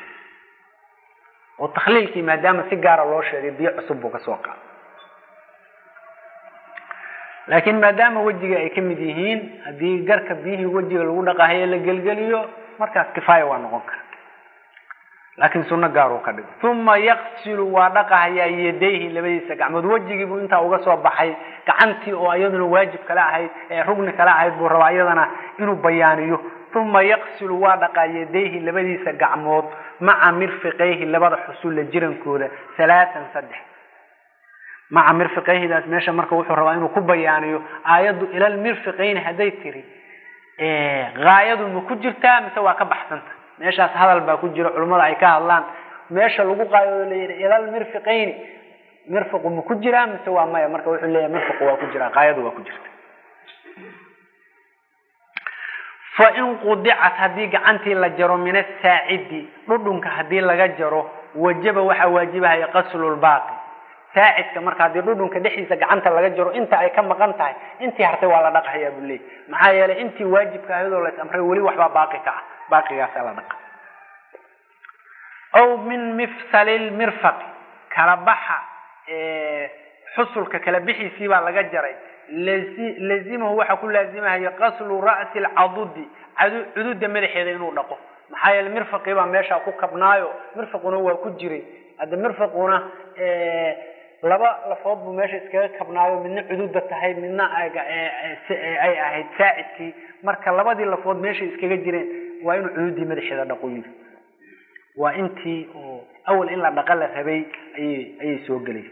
وتخليلك ما دام سيجارة الله شري بيعصب وكسوقع laakiin maadaama wejiga ay ka mid yihiin haddii garka biyihii wejiga lagu dhaqahayo la gelgeliyo markaas kifaaya waa noqon kara laakiin sunno gaar uu ka dhigo uma yaqsilu waa dhaqahayaa yadayhi labadiisa gacmood wejigiibuu intaa uga soo baxay gacantii oo iyaduna waajib kala ahayd ee rugni kala ahayd buu rabaa iyadana inuu bayaaniyo uma yaqsilu waa dhaqaa yadayhi labadiisa gacmood maca mirfiqayhi labada xusulla jirankooda 3 maca mirfiqayhidaas meesha marka wuxuu rabaa inuu ku bayaaniyo aayaddu ila mirfiqayni hadday tiri gaayadu ma ku jirtaa mise waa ka baxsanta meeshaas hadal baa ku jira culimada ay ka hadlaan meesha lagu qaayado leeyahay ila mirfiqayni mirfiqu ma ku jiraa mise waa maya marka wuxuu leeyahay mirfiqu waa ku jiraa qaayadu waa ku jirta fa in qudicat haddii gacantii la jaro min asaacidi dhudhunka haddii laga jaro wajaba waxaa waajibahaya qaslulbaaqi saacidka marka haddii dhudhunka dhexdiisa gacanta laga jaro inta ay ka maqan tahay intii hartay waa la dhaqahayaa buu leeyahay maxaa yeelay intii waajibka ahayadoo la is-amray weli waxbaa baaqi ka ah baaqigaasa la dhaqa aw min mifsali lmirfaqi kala baxa xusulka kala bixiisii baa laga jaray lazimahu waxaa ku laazimahaya qaslu ra'si alcadudi cududa madaxeeda inuu dhaqo maxaa yeele mirfaqii baa meeshaa ku kabnaayo mirfaquna waa ku jiray hadda mirfaquna laba lafood buu meesha iskaga kabnaayo midna cududa tahay midna ay ahayd saacidkii marka labadii lafood meesha iskaga jireen waa inuu cududii madaxeeda dhaqo yiri waa intii oo awal in la dhaqa la rabay ayay soo gelaysa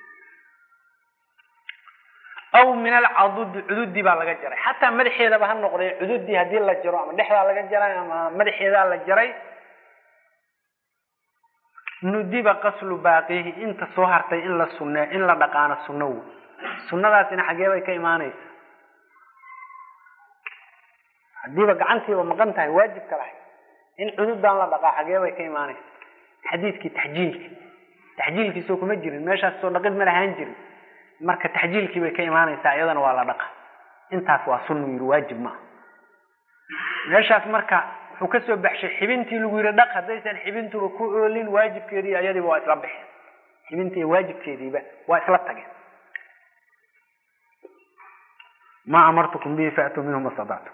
aw min alcadudi cududii baa laga jaray xataa madaxeedaba ha noqday cududii haddii la jaro ama dhexdaa laga jaray ama madaxeedaa la jaray nudiba qaslu baaqihi inta soo hartay in la sunne in la dhaqaano sunno sunnadaasina xagee bay ka imaanaysa haddiiba gacantiiba maqan tahay waajibka lahay in cududaan la dhaqaa xagee bay ka imaanaysa xadiidkii taxjiilkiisoo kuma jirin meeshaas soo dhaqid ma lahaan jirin marka taxjiilkii bay ka imaanaysaa iyadana waa la dhaqa intaas waa sunnu yiri waajib ma meeshaas marka wuxuu ka soo baxshay xibintii lagu yiri dhaq haddaysan xibintuba ku oolin waajibkeedii iyadiiba waa isla bixin xibintii waajibkeediiba waa isla tageen ma amartukum bihi fa'tu minhu masadatu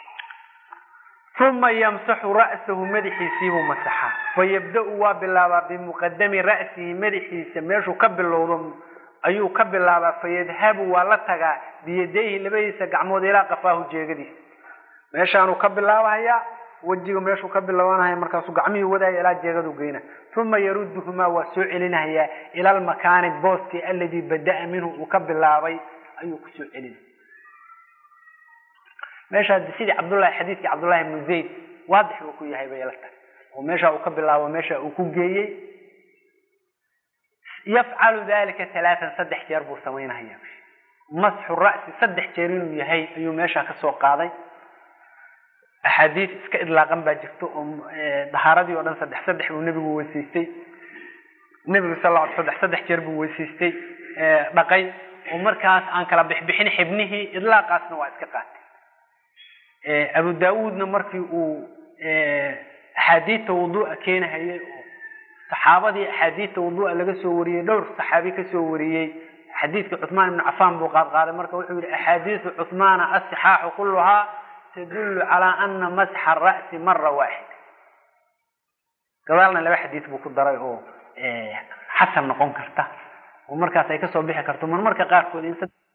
ثم يمسح رأسه مدحيسي ومسحه فيبدأ وبالله بمقدم رأسه مدحيسي ميشو كبلوضم ayuu ka bilaabaa fayadhabu waa la tagaa biyadayhi labadiisa gacmood ilaa qafaahu jeegadiisa meeshaanu ka bilaabayaa wajiga meeshuu ka bilaabanaya markaasuu gacmihii wadaaya ilaa jeegadu geyna uma yarudduhumaa waa soo celinayaa ila almakaani booskii alladii bada'a minhu uu ka bilaabay ayuu ku soo celinaya meeshaa sidii xadiidkii cabdullahi ibnu zayd waadix uu ku yahay bay la tahay oo meesha uu ka bilaabo meesha uu ku geeyey يفعل ذلك 3 صدح جير بو سمينها مسح الرأس صدح جير انه يحي ايو ميشا كسو قاداي احاديث اسك ادلاقن با جرتو دهارادي oo dhan صدح buu nabigu weysiistay nabigu sallallahu alayhi wasallam صدح jeer buu weysiistay dhaqay oo markaas aan kala bixbixin xibnihi idlaaqaasna waa iska qaatay abu daawudna markii uu احاديث wudu keenahay صحابتي حديث وضوء laga soo wariyay dhowr saxaabi ka soo wariyay xadiiska Uthman ibn Affan buu qaad marka wuxuu yiri ahadith Uthman as-sihah kullaha tadullu ala anna masح الراس مره واحده qadalna laba xadiis buu ku daray oo xasan noqon karta oo markaas ay ka soo bixi karto marka qaar kood in